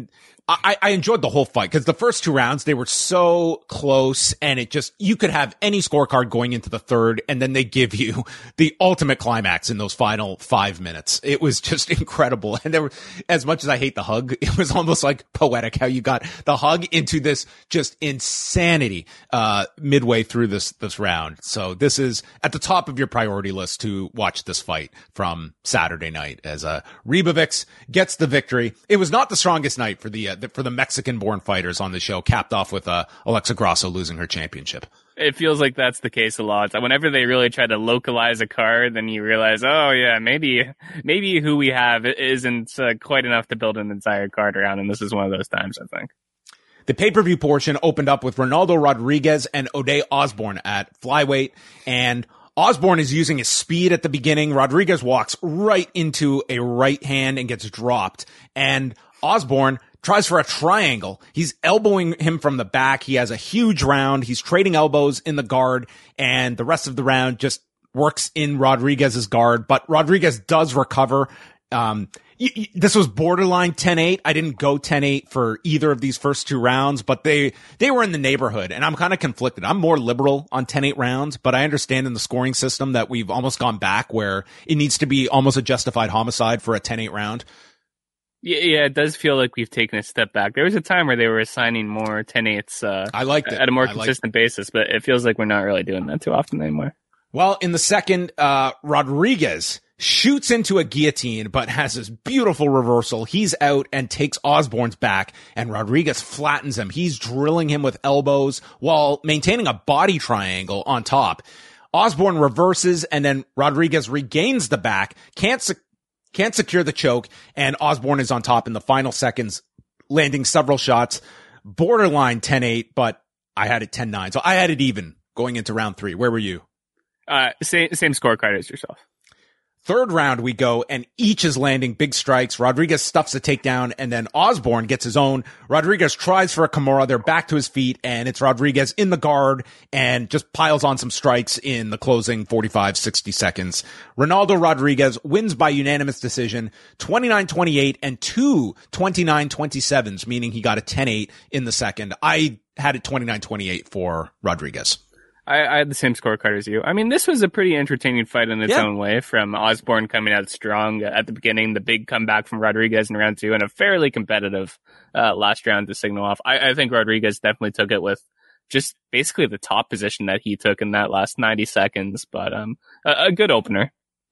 I, I enjoyed the whole fight because the first two rounds, they were so close and it just, you could have any scorecard going into the third and then they give you the ultimate climax in those final five minutes. It was just incredible. And there were, as much as I hate the hug, it was almost like poetic how you got the hug into this just insanity, uh, midway through this, this round. So this is at the top of your priority list to watch this fight from Saturday night as, uh, Ribovics gets the victory. It was not the strongest night for the, uh, the for the Mexican-born fighters on the show, capped off with uh, Alexa Grasso losing her championship. It feels like that's the case a lot. Whenever they really try to localize a card, then you realize, oh yeah, maybe maybe who we have isn't uh, quite enough to build an entire card around, and this is one of those times, I think. The pay-per-view portion opened up with Ronaldo Rodriguez and O'Day Osborne at flyweight, and Osborne is using his speed at the beginning. Rodriguez walks right into a right hand and gets dropped, and Osborne tries for a triangle. He's elbowing him from the back. He has a huge round. He's trading elbows in the guard, and the rest of the round just works in Rodriguez's guard. But Rodriguez does recover. Um, y- y- this was borderline ten eight. I didn't go ten eight for either of these first two rounds, but they, they were in the neighborhood, and I'm kind of conflicted. I'm more liberal on ten eight rounds, but I understand in the scoring system that we've almost gone back where it needs to be almost a justified homicide for a ten eight round. Yeah, yeah, it does feel like we've taken a step back. There was a time where they were assigning more ten eights uh, I liked it. at a more I consistent basis, but it feels like we're not really doing that too often anymore. Well, in the second, uh, Rodriguez shoots into a guillotine, but has this beautiful reversal. He's out and takes Osborne's back, and Rodriguez flattens him. He's drilling him with elbows while maintaining a body triangle on top. Osborne reverses, and then Rodriguez regains the back, can't se- can't secure the choke, and Osborne is on top in the final seconds, landing several shots. Borderline ten eight, but I had it ten nine. So I had it even going into round three. Where were you? Uh, same, same scorecard as yourself. Third round we go, and each is landing big strikes. Rodriguez stuffs a takedown, and then Osborne gets his own. Rodriguez tries for a Kimura. They're back to his feet, and it's Rodriguez in the guard and just piles on some strikes in the closing forty-five, sixty seconds. Ronaldo Rodriguez wins by unanimous decision, twenty-nine twenty-eight and two twenty-nine twenty-sevens, meaning he got a ten eight in the second. I had it twenty-nine twenty-eight for Rodriguez. I, I had the same scorecard as you. I mean, this was a pretty entertaining fight in its yeah. own way, from Osborne coming out strong at the beginning, the big comeback from Rodriguez in round two, and a fairly competitive uh, last round to signal off. I, I think Rodriguez definitely took it with just basically the top position that he took in that last ninety seconds, but um, a, a good opener.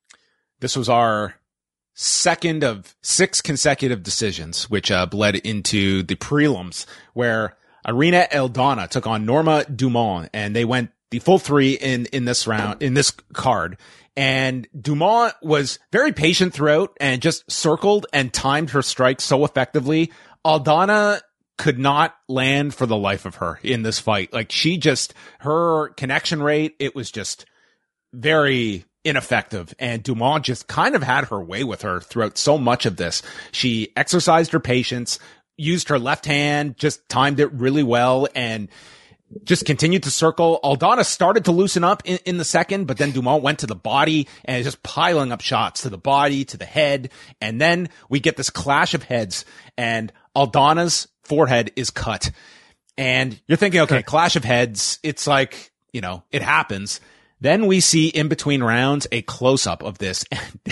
This was our second of six consecutive decisions, which uh, bled into the prelims, where Irina Aldana took on Norma Dumont, and they went the full three in, in this round, in this card. And Dumont was very patient throughout and just circled and timed her strikes so effectively. Aldana could not land for the life of her in this fight. Like, she just, her connection rate, it was just very ineffective. And Dumont just kind of had her way with her throughout so much of this. She exercised her patience, used her left hand, just timed it really well, and just continued to circle. Aldana started to loosen up in, in the second, but then Dumont went to the body and just piling up shots to the body, to the head. And then we get this clash of heads, and Aldana's forehead is cut. And you're thinking, okay, clash of heads. It's like, you know, it happens. Then we see in between rounds a close up of this.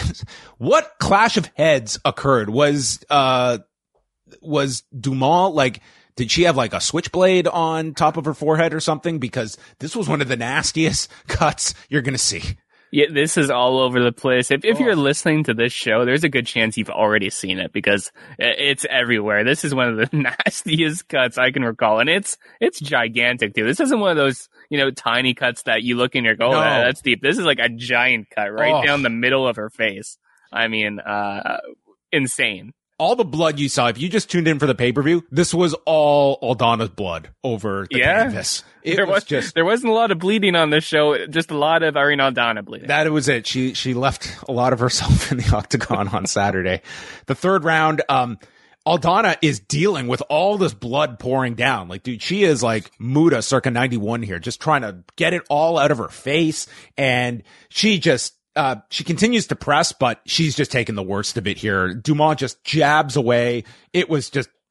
What clash of heads occurred? Was, uh, was Dumont like, did she have like a switchblade on top of her forehead or something? Because this was one of the nastiest cuts you're going to see. Yeah, this is all over the place. If if oh. you're listening to this show, there's a good chance you've already seen it, because it's everywhere. This is one of the nastiest cuts I can recall, and it's it's gigantic too. This isn't one of those, you know, tiny cuts that you look and you're go, oh, no. that's deep. This is like a giant cut right oh. down the middle of her face. I mean, uh, insane. All the blood you saw, if you just tuned in for the pay-per-view, this was all Aldana's blood over the yeah. canvas. It there was, was just there wasn't a lot of bleeding on this show, just a lot of Irina Aldana bleeding. That was it. She she left a lot of herself in the octagon on Saturday. The third round, um, Aldana is dealing with all this blood pouring down. Like, dude, she is like Muda circa ninety-one here, just trying to get it all out of her face, and she just. Uh, she continues to press, but she's just taking the worst of it here. Dumont just jabs away. It was just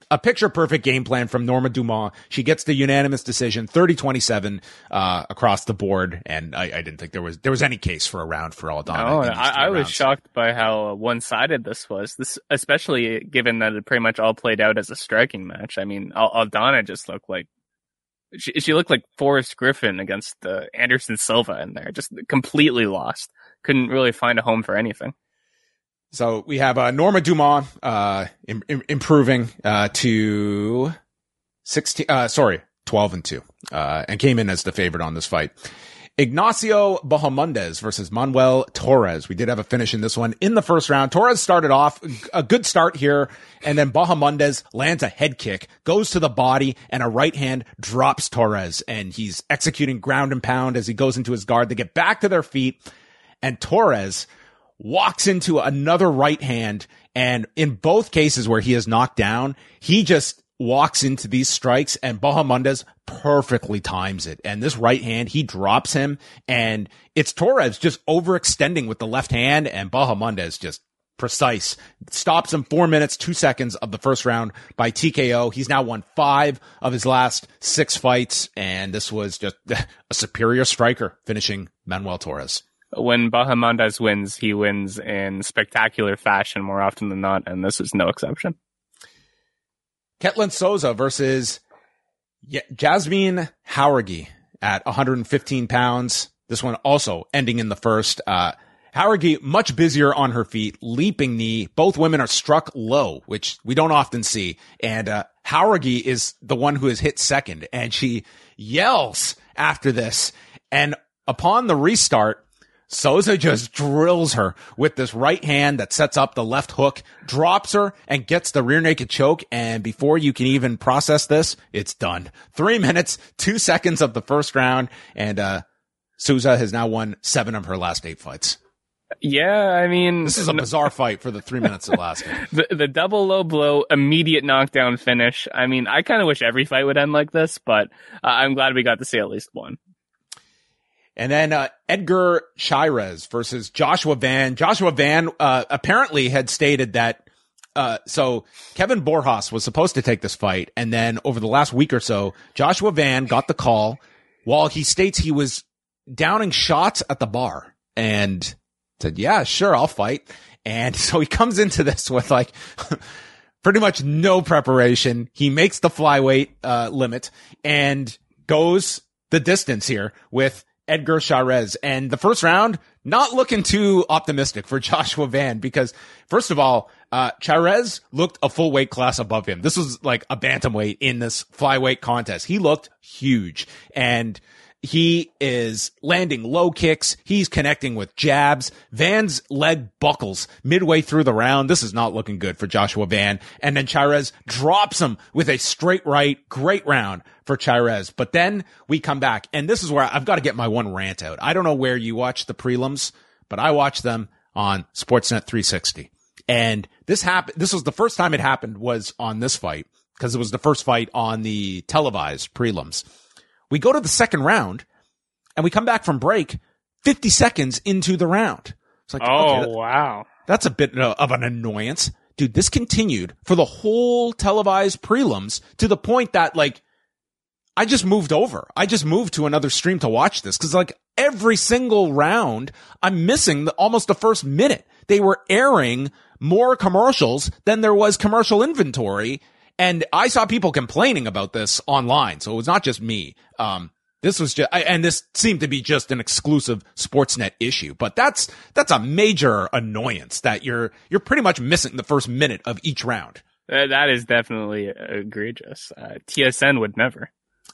a picture perfect game plan from Norma Dumont. She gets the unanimous decision, thirty twenty-seven uh, across the board. And I, I didn't think there was there was any case for a round for Aldana. No, I, I was shocked by how one sided this was. This, especially given that it pretty much all played out as a striking match. I mean, Aldana just looked like she, she looked like Forrest Griffin against uh, Anderson Silva in there, just completely lost. Couldn't really find a home for anything. So we have uh, Norma Dumont uh, im- im- improving uh, to sixteen. Uh, sorry, twelve and two, uh, and came in as the favorite on this fight. Ignacio Bahamondes versus Manuel Torres. We did have a finish in this one in the first round. Torres started off a good start here, and then Bahamondes lands a head kick, goes to the body, and a right hand drops Torres, and he's executing ground and pound as he goes into his guard. They get back to their feet, and Torres walks into another right hand, and in both cases where he is knocked down, he just walks into these strikes, and Bahamondes perfectly times it. And this right hand, he drops him, and it's Torres just overextending with the left hand, and Bahamondes just precise. Stops him four minutes, two seconds of the first round by T K O. He's now won five of his last six fights, and this was just a superior striker finishing Manuel Torres. When Bahamondes wins, he wins in spectacular fashion more often than not, and this is no exception. Ketlin Souza versus Jasmine Jauregui at one hundred fifteen pounds. This one also ending in the first. Uh, Jauregui much busier on her feet, leaping knee. Both women are struck low, which we don't often see. And uh, Jauregui is the one who is hit second, and she yells after this. And upon the restart, Souza just drills her with this right hand that sets up the left hook, drops her, and gets the rear naked choke. And before you can even process this, it's done. Three minutes, two seconds of the first round, and uh Souza has now won seven of her last eight fights. Yeah, I mean, this is a bizarre fight for the three minutes it lasted. The, the double low blow, immediate knockdown finish. I mean, I kind of wish every fight would end like this, but uh, I'm glad we got to see at least one. And then uh, Edgar Chairez versus Joshua Van. Joshua Van uh, apparently had stated that uh, so Kevin Borjas was supposed to take this fight, and then over the last week or so, Joshua Van got the call while he states he was downing shots at the bar and said, yeah, sure, I'll fight. And so he comes into this with like pretty much no preparation. He makes the flyweight uh, limit and goes the distance here with Edgar Chairez. And the first round, not looking too optimistic for Joshua Van because, first of all, uh, Chairez looked a full weight class above him. This was like a bantamweight in this flyweight contest. He looked huge, and he is landing low kicks. He's connecting with jabs. Van's leg buckles midway through the round. This is not looking good for Joshua Van. And then Chairez drops him with a straight right. Great round for Chairez. But then we come back, and this is where I've got to get my one rant out. I don't know where you watch the prelims, but I watch them on Sportsnet three sixty. And this happened. This was the first time it happened was on this fight because it was the first fight on the televised prelims. We go to the second round, and we come back from break fifty seconds into the round. It's like, oh, okay, that, wow. That's a bit of an annoyance. Dude, this continued for the whole televised prelims to the point that, like, I just moved over. I just moved to another stream to watch this because, like, every single round, I'm missing the, almost the first minute. They were airing more commercials than there was commercial inventory. And I saw people complaining about this online, so it was not just me. Um, this was just, and this seemed to be just an exclusive Sportsnet issue. But that's that's a major annoyance that you're you're pretty much missing the first minute of each round. Uh, that is definitely egregious. Uh, T S N would never.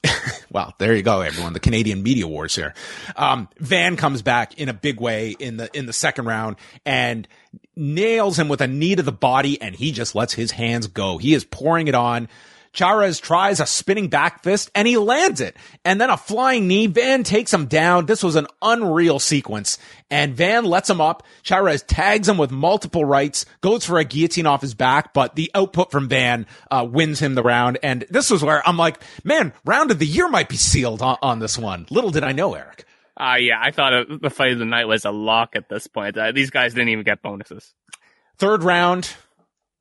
Well, there you go, everyone. The Canadian media wars here. Um, Van comes back in a big way in the, in the second round and nails him with a knee to the body, and he just lets his hands go. He is pouring it on. Chairez tries a spinning back fist and he lands it. And then a flying knee. Van takes him down. This was an unreal sequence. And Van lets him up. Chairez tags him with multiple rights, goes for a guillotine off his back, but the output from Van uh, wins him the round. And this was where I'm like, man, round of the year might be sealed on, on this one. Little did I know, Eric. Uh, yeah, I thought it, the fight of the night was a lock at this point. Uh, these guys didn't even get bonuses. Third round.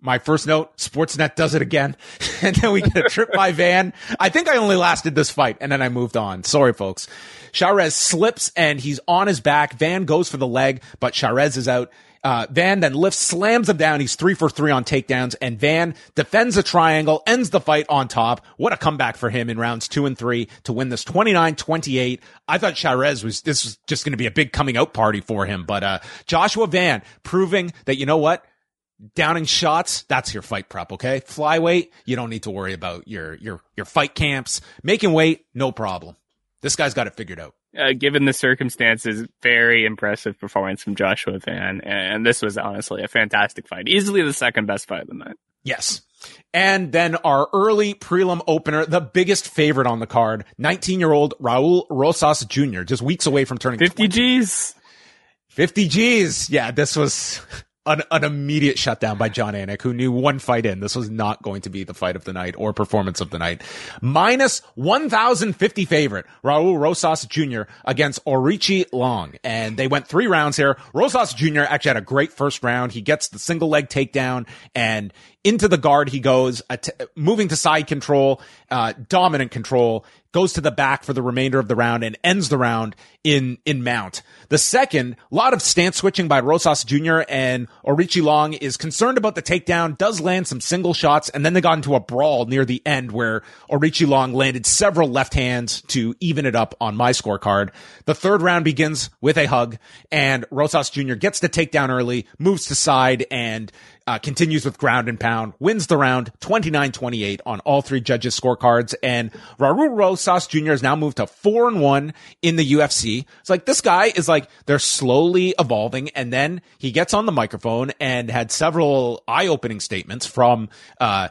My first note, Sportsnet does it again. And then we get a trip by Van. I think I only lasted this fight, and then I moved on. Sorry, folks. Charez slips, and he's on his back. Van goes for the leg, but Charez is out. Uh, Van then lifts, slams him down. He's three for three on takedowns, and Van defends a triangle, ends the fight on top. What a comeback for him in rounds two and three to win this twenty-nine twenty-eight. I thought Charez was, this was just going to be a big coming out party for him, but, uh, Joshua Van proving that, you know what? Downing shots, that's your fight prep, okay? Flyweight, you don't need to worry about your, your, your fight camps. Making weight, no problem. This guy's got it figured out. Uh, given the circumstances, very impressive performance from Joshua Van. And this was honestly a fantastic fight. Easily the second best fight of the night. Yes. And then our early prelim opener, the biggest favorite on the card, nineteen-year-old Raul Rosas Junior, just weeks away from turning fifty twenty. G's. fifty G's. Yeah, this was An, an immediate shutdown by John Anik, who knew one fight in, this was not going to be the fight of the night or performance of the night. Minus one thousand fifty favorite, Raul Rosas Junior against Orichi Long. And they went three rounds here. Rosas Junior actually had a great first round. He gets the single leg takedown, and into the guard he goes, att- moving to side control, uh, dominant control, goes to the back for the remainder of the round and ends the round in, in mount. The second, a lot of stance switching by Rosas Junior, and Orichi Long is concerned about the takedown, does land some single shots, and then they got into a brawl near the end where Orichi Long landed several left hands to even it up on my scorecard. The third round begins with a hug, and Rosas Junior gets the takedown early, moves to side, and Uh, continues with ground and pound, wins the round twenty-nine twenty-eight on all three judges' scorecards. And Raul Rosas Junior has now moved to four and one in the U F C. It's like, this guy is like, they're slowly evolving. And then he gets on the microphone and had several eye-opening statements from, uh,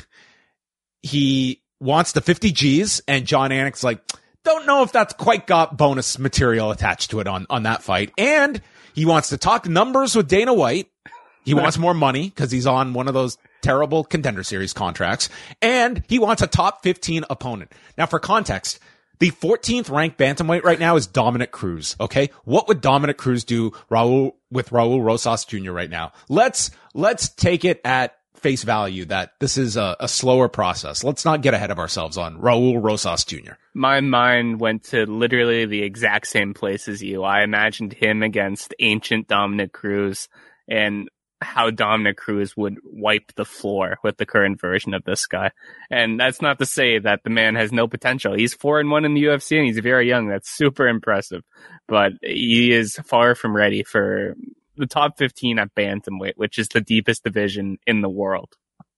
he wants the fifty G's, and John Anik's like, don't know if that's quite got bonus material attached to it on, on that fight. And he wants to talk numbers with Dana White. He wants more money because he's on one of those terrible Contender Series contracts, and he wants a top fifteen opponent. Now, for context, the fourteenth ranked bantamweight right now is Dominic Cruz. Okay. What would Dominic Cruz do Raul with Raul Rosas Junior right now? Let's, let's take it at face value that this is a, a slower process. Let's not get ahead of ourselves on Raul Rosas Junior My mind went to literally the exact same place as you. I imagined him against ancient Dominic Cruz, and how Dominic Cruz would wipe the floor with the current version of this guy. And that's not to say that the man has no potential. He's four and one in the U F C, and he's very young. That's super impressive, but he is far from ready for the top fifteen at bantamweight, which is the deepest division in the world.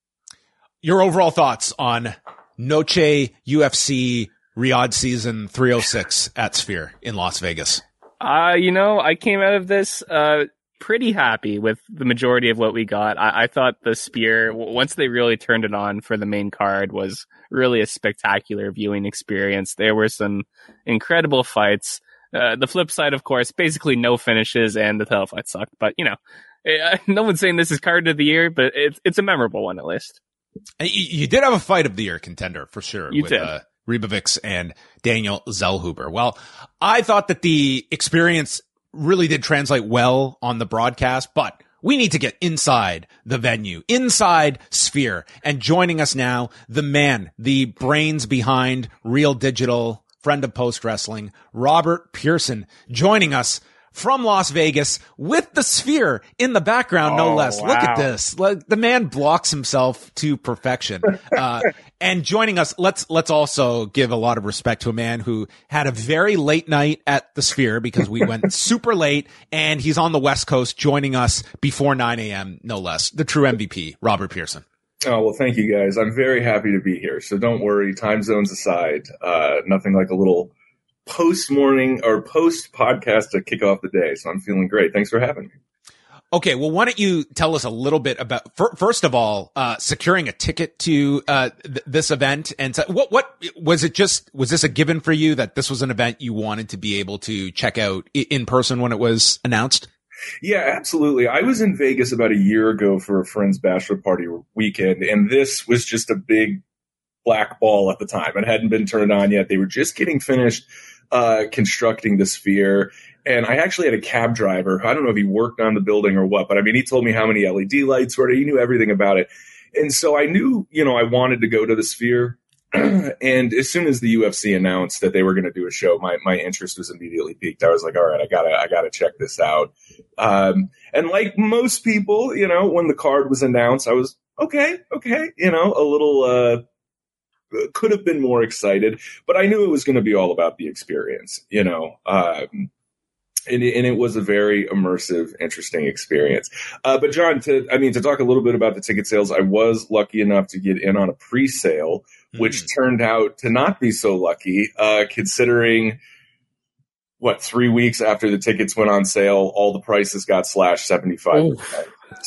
Your overall thoughts on Noche U F C Riyadh season three oh six at Sphere in Las Vegas? Uh, you know, I came out of this, uh, pretty happy with the majority of what we got. I, I thought the Spear, once they really turned it on for the main card, was really a spectacular viewing experience. There were some incredible fights. Uh, the flip side, of course, basically no finishes, and the title fight sucked. But, you know, uh, no one's saying this is card of the year, but it's it's a memorable one at least. And you, you did have a fight of the year contender for sure. You with, did. Uh, Ribovics and Daniel Zellhuber. Well, I thought that the experience really did translate well on the broadcast, but we need to get inside the venue, inside Sphere. And joining us now, the man, the brains behind Real Digital, friend of Post Wrestling, Robert Pearson, joining us from Las Vegas with the Sphere in the background, no oh, less. Wow. Look at this. The man blocks himself to perfection. Uh, and joining us, let's, let's also give a lot of respect to a man who had a very late night at the Sphere because we went super late, and he's on the West Coast joining us before nine a.m., no less. The true M V P, Robert Pearson. Oh, well, thank you guys. I'm very happy to be here. So don't worry, time zones aside, uh, nothing like a little post morning or post podcast to kick off the day. So I'm feeling great. Thanks for having me. Okay. Well, why don't you tell us a little bit about, first of all, uh, securing a ticket to, uh, th- this event, and so what, what was it just, was this a given for you that this was an event you wanted to be able to check out in person when it was announced? Yeah, absolutely. I was in Vegas about a year ago for a friend's bachelor party weekend, and this was just a big black ball at the time. It hadn't been turned on yet. They were just getting finished uh, constructing the Sphere. And I actually had a cab driver. I don't know if he worked on the building or what, but I mean, he told me how many L E D lights were there. He knew everything about it. And so I knew, you know, I wanted to go to the Sphere. And as soon as the U F C announced that they were going to do a show, my, my interest was immediately piqued. I was like, all right, I gotta, I gotta check this out. Um, and like most people, you know, when the card was announced, I was okay, okay, you know, a little, uh, could have been more excited, but I knew it was going to be all about the experience, you know, um, And it, and it was a very immersive, interesting experience. Uh, but John, to, I mean, to talk a little bit about the ticket sales, I was lucky enough to get in on a pre-sale, mm. which turned out to not be so lucky, uh, considering what, three weeks after the tickets went on sale, all the prices got slashed seventy-five percent.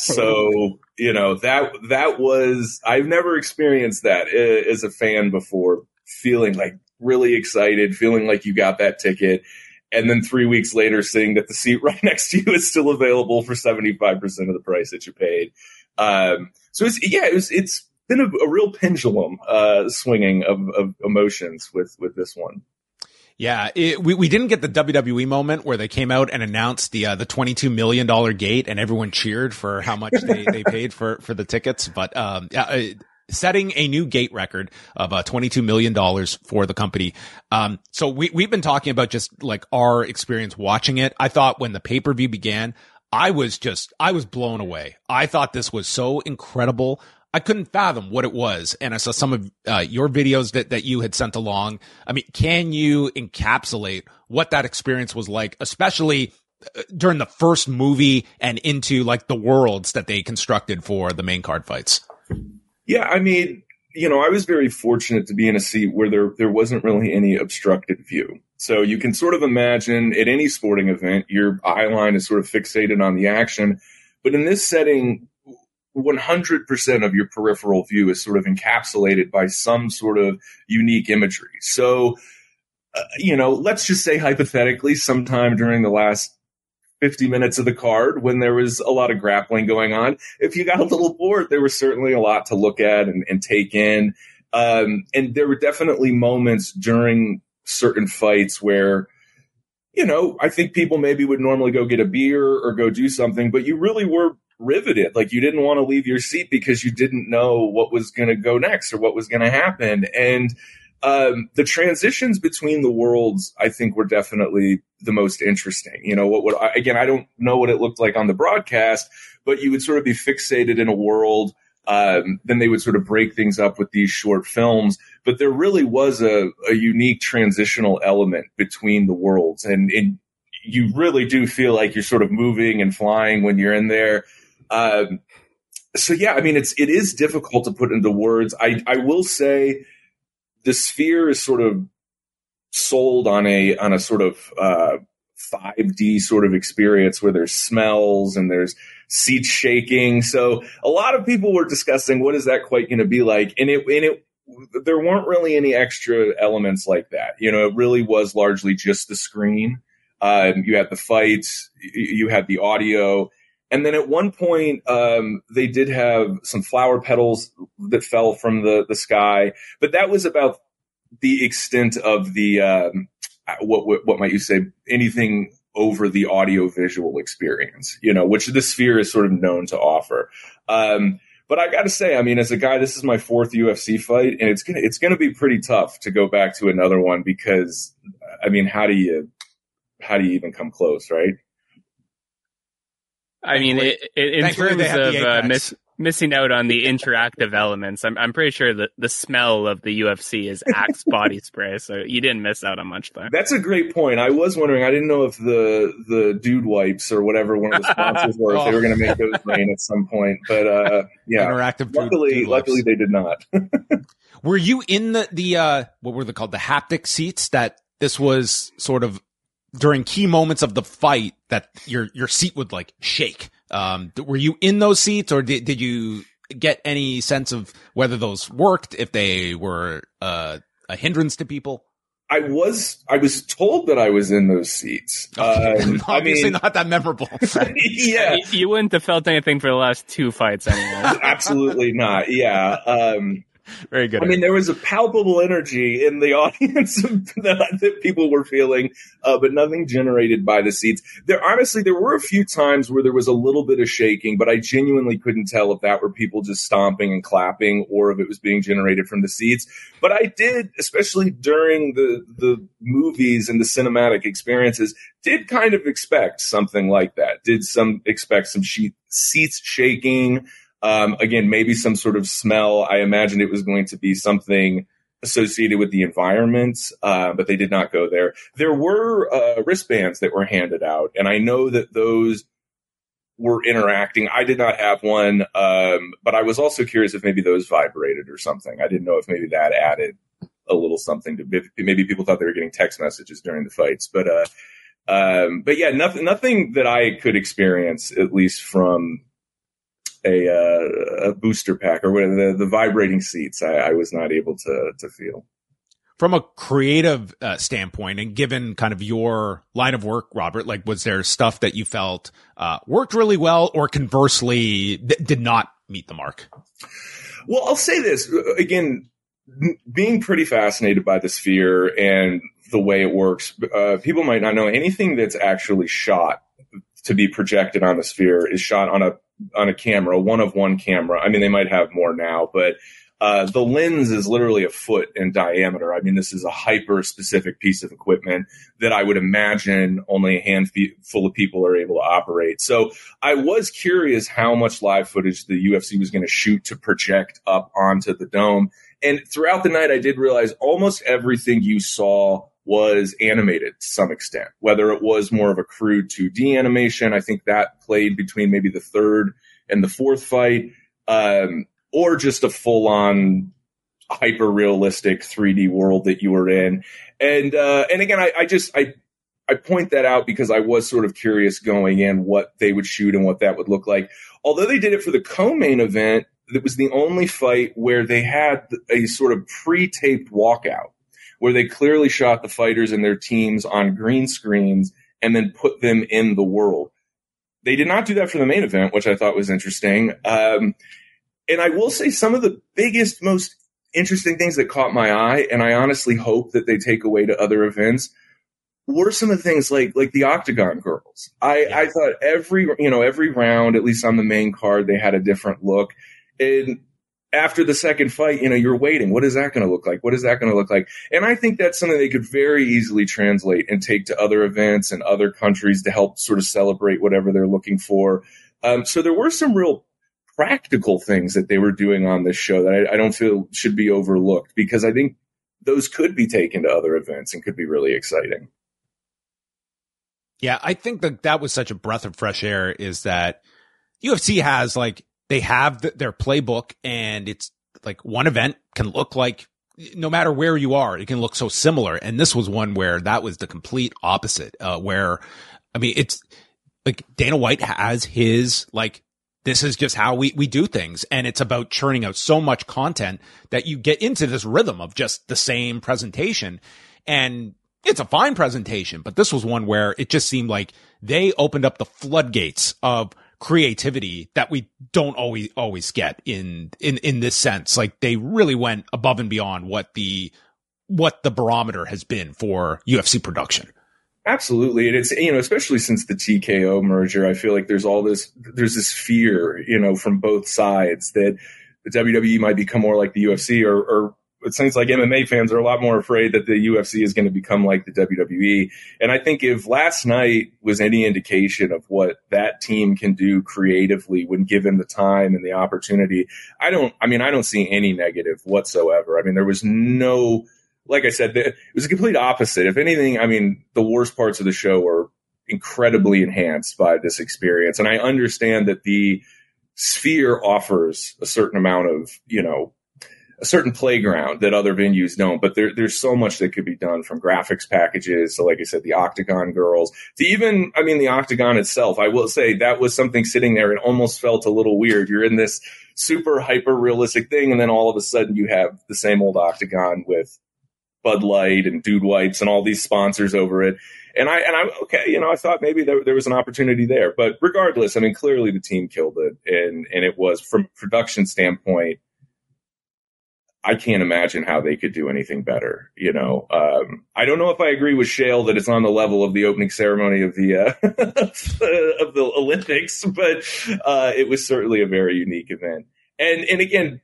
So, you know, that, that was, I've never experienced that uh, as a fan before, feeling like really excited, feeling like you got that ticket. And then three weeks later, seeing that the seat right next to you is still available for seventy-five percent of the price that you paid. Um, so it's, yeah, it was, it's been a, a real pendulum uh, swinging of, of emotions with, with this one. Yeah, it, we we didn't get the W W E moment where they came out and announced the uh, the twenty-two million dollars gate and everyone cheered for how much they, they paid for, for the tickets. But um, yeah, uh, setting a new gate record of uh, twenty-two million dollars for the company. Um, so we, we've been talking about just like our experience watching it. I thought when the pay-per-view began, I was just, I was blown away. I thought this was so incredible. I couldn't fathom what it was. And I saw some of uh, your videos that, that you had sent along. I mean, can you encapsulate what that experience was like, especially during the first movie and into like the worlds that they constructed for the main card fights? Yeah, I mean, you know, I was very fortunate to be in a seat where there there wasn't really any obstructed view. So you can sort of imagine at any sporting event, your eye line is sort of fixated on the action. But in this setting, one hundred percent of your peripheral view is sort of encapsulated by some sort of unique imagery. So, uh, you know, let's just say hypothetically, sometime during the last fifty minutes of the card, when there was a lot of grappling going on, if you got a little bored, there was certainly a lot to look at and, and take in. Um, and there were definitely moments during certain fights where, you know, I think people maybe would normally go get a beer or go do something, but you really were riveted. Like you didn't want to leave your seat because you didn't know what was going to go next or what was going to happen. And Um, the transitions between the worlds, I think, were definitely the most interesting. You know, what would, again, I don't know what it looked like on the broadcast, but you would sort of be fixated in a world. Um, then they would sort of break things up with these short films. But there really was a, a unique transitional element between the worlds. And, and you really do feel like you're sort of moving and flying when you're in there. Um, so, yeah, I mean, it's, it is difficult to put into words. I, I will say, the Sphere is sort of sold on a on a sort of uh, five D sort of experience where there's smells and there's seats shaking. So a lot of people were discussing what is that quite going to be like, and it and it there weren't really any extra elements like that. You know, it really was largely just the screen. Um, you had the fights, you had the audio. And then at one point, um, they did have some flower petals that fell from the, the sky, but that was about the extent of the um, what, what what might you say, anything over the audio visual experience, you know, which the Sphere is sort of known to offer. Um, but I got to say, I mean, as a guy, this is my fourth U F C fight, and it's gonna it's gonna be pretty tough to go back to another one because, I mean, how do you how do you even come close, right? I mean, it, it, in terms of uh, miss, missing out on the interactive elements, I'm I'm pretty sure that the smell of the U F C is Axe body spray, so you didn't miss out on much there. That's a great point. I was wondering, I didn't know if the the dude wipes or whatever one of the sponsors were, oh. if they were going to make those rain at some point. But uh, yeah, interactive. Luckily, dude, dude luckily they did not. Were you in the the uh, what were they called? The haptic seats that this was sort of during key moments of the fight that your your seat would like shake. Um, were you in those seats, or did did you get any sense of whether those worked? If they were uh, a hindrance to people? I was I was told that I was in those seats. Okay. Um, Obviously, I mean, not that memorable. Yeah, you, you wouldn't have felt anything for the last two fights, anyway. Absolutely not. Yeah. Um, Very good. I mean, there was a palpable energy in the audience that, that people were feeling, uh, but nothing generated by the seats. There, honestly, there were a few times where there was a little bit of shaking, but I genuinely couldn't tell if that were people just stomping and clapping or if it was being generated from the seats. But I did, especially during the the movies and the cinematic experiences, did kind of expect something like that. Did some expect some she- seats shaking. Um, again, maybe some sort of smell. I imagined it was going to be something associated with the environment, uh, but they did not go there. There were uh, wristbands that were handed out, and I know that those were interacting. I did not have one, um, but I was also curious if maybe those vibrated or something. I didn't know if maybe that added a little something to maybe people thought they were getting text messages during the fights. But uh, um, but yeah, nothing, nothing that I could experience, at least from A, uh, a booster pack or whatever, the, the vibrating seats, I, I was not able to to feel. From a creative uh, standpoint, and given kind of your line of work, Robert, like was there stuff that you felt uh, worked really well, or conversely th- did not meet the mark? Well, I'll say this again, being pretty fascinated by the Sphere and the way it works. Uh, people might not know anything that's actually shot to be projected on the Sphere is shot on a on a camera, one of one camera. I mean, they might have more now, but uh, the lens is literally a foot in diameter. I mean, this is a hyper specific piece of equipment that I would imagine only a handful of people are able to operate. So I was curious how much live footage the U F C was going to shoot to project up onto the dome. And throughout the night, I did realize almost everything you saw was animated to some extent, whether it was more of a crude two D animation. I think that played between maybe the third and the fourth fight, um, or just a full on hyper realistic three D world that you were in. And, uh, and again, I, I just, I, I point that out because I was sort of curious going in what they would shoot and what that would look like. Although they did it for the co-main event, that was the only fight where they had a sort of pre-taped walkout, where they clearly shot the fighters and their teams on green screens and then put them in the world. They did not do that for the main event, which I thought was interesting. Um, and I will say some of the biggest, most interesting things that caught my eye, and I honestly hope that they take away to other events, were some of the things like like the Octagon Girls. I, yeah. I thought every you know every round, at least on the main card, they had a different look. And after the second fight, you know, you're waiting. What is that going to look like? What is that going to look like? And I think that's something they could very easily translate and take to other events and other countries to help sort of celebrate whatever they're looking for. Um, so there were some real practical things that they were doing on this show that I, I don't feel should be overlooked, because I think those could be taken to other events and could be really exciting. Yeah, I think that that was such a breath of fresh air, is that U F C has like, they have the, their playbook, and it's like one event can look like, no matter where you are, it can look so similar. And this was one where that was the complete opposite, uh, where, I mean, it's like Dana White has his, like, this is just how we, we do things. And it's about churning out so much content that you get into this rhythm of just the same presentation. And it's a fine presentation, but this was one where it just seemed like they opened up the floodgates of creativity that we don't always always get in in in this sense. Like, they really went above and beyond what the what the barometer has been for U F C production. Absolutely. And it's, you know, especially since the T K O merger, I feel like there's all this there's this fear, you know, from both sides that the W W E might become more like the U F C, or or it seems like M M A fans are a lot more afraid that the U F C is going to become like the W W E. And I think if last night was any indication of what that team can do creatively when given the time and the opportunity, I don't, I mean, I don't see any negative whatsoever. I mean, there was no, like I said, it was a complete opposite. If anything, I mean, the worst parts of the show were incredibly enhanced by this experience. And I understand that the Sphere offers a certain amount of, you know, a certain playground that other venues don't, but there, there's so much that could be done, from graphics packages. So like I said, the Octagon Girls, to even, I mean, the Octagon itself. I will say that was something sitting there. It almost felt a little weird. You're in this super hyper realistic thing, and then all of a sudden you have the same old Octagon with Bud Light and Dude Wipes and all these sponsors over it. And I, and I, okay, you know, I thought maybe there, there was an opportunity there, but regardless, I mean, clearly the team killed it. And, and it was, from production standpoint, I can't imagine how they could do anything better. You know, um, I don't know if I agree with Shale that it's on the level of the opening ceremony of the uh, of the Olympics, but uh, it was certainly a very unique event. And and again,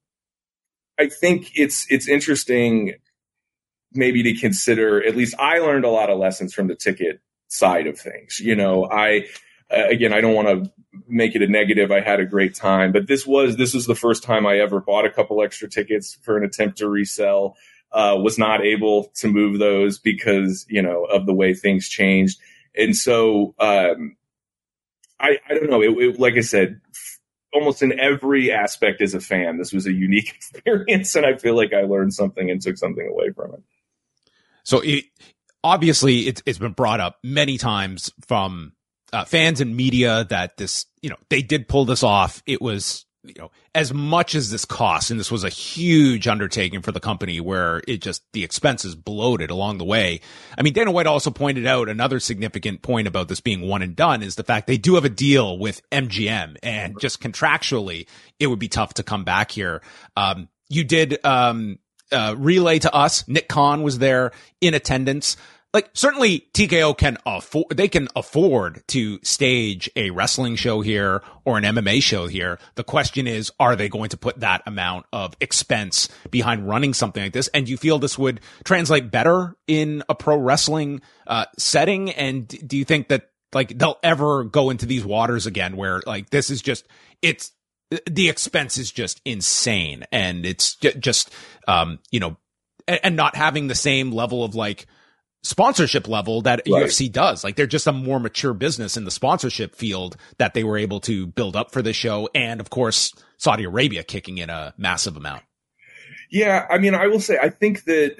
I think it's it's interesting maybe to consider. At least I learned a lot of lessons from the ticket side of things. You know, I uh, again, I don't want to make it a negative. I had a great time, but this was this was the first time I ever bought a couple extra tickets for an attempt to resell. Uh, was not able to move those because, you know, of the way things changed. And so um, I, I don't know. It, it, like I said, almost in every aspect as a fan, this was a unique experience, and I feel like I learned something and took something away from it. So it, obviously it's, it's been brought up many times from uh, fans and media that this, you know, they did pull this off. It was, you know, as much as this cost, and this was a huge undertaking for the company where it just, the expenses bloated along the way. I mean, Dana White also pointed out another significant point about this being one and done is the fact they do have a deal with M G M, and just contractually, it would be tough to come back here. Um, you did, um, uh, relay to us. Nick Khan was there in attendance. Like, certainly T K O can afford, they can afford to stage a wrestling show here or an M M A show here. The question is, are they going to put that amount of expense behind running something like this? And do you feel this would translate better in a pro wrestling uh, setting? And do you think that, like, they'll ever go into these waters again where, like, this is just, it's, the expense is just insane, and it's just, um, you know, and, and not having the same level of, like, sponsorship level that right. U F C does. Like, they're just a more mature business in the sponsorship field that they were able to build up for the show. And of course, Saudi Arabia kicking in a massive amount. Yeah. I mean, I will say, I think that,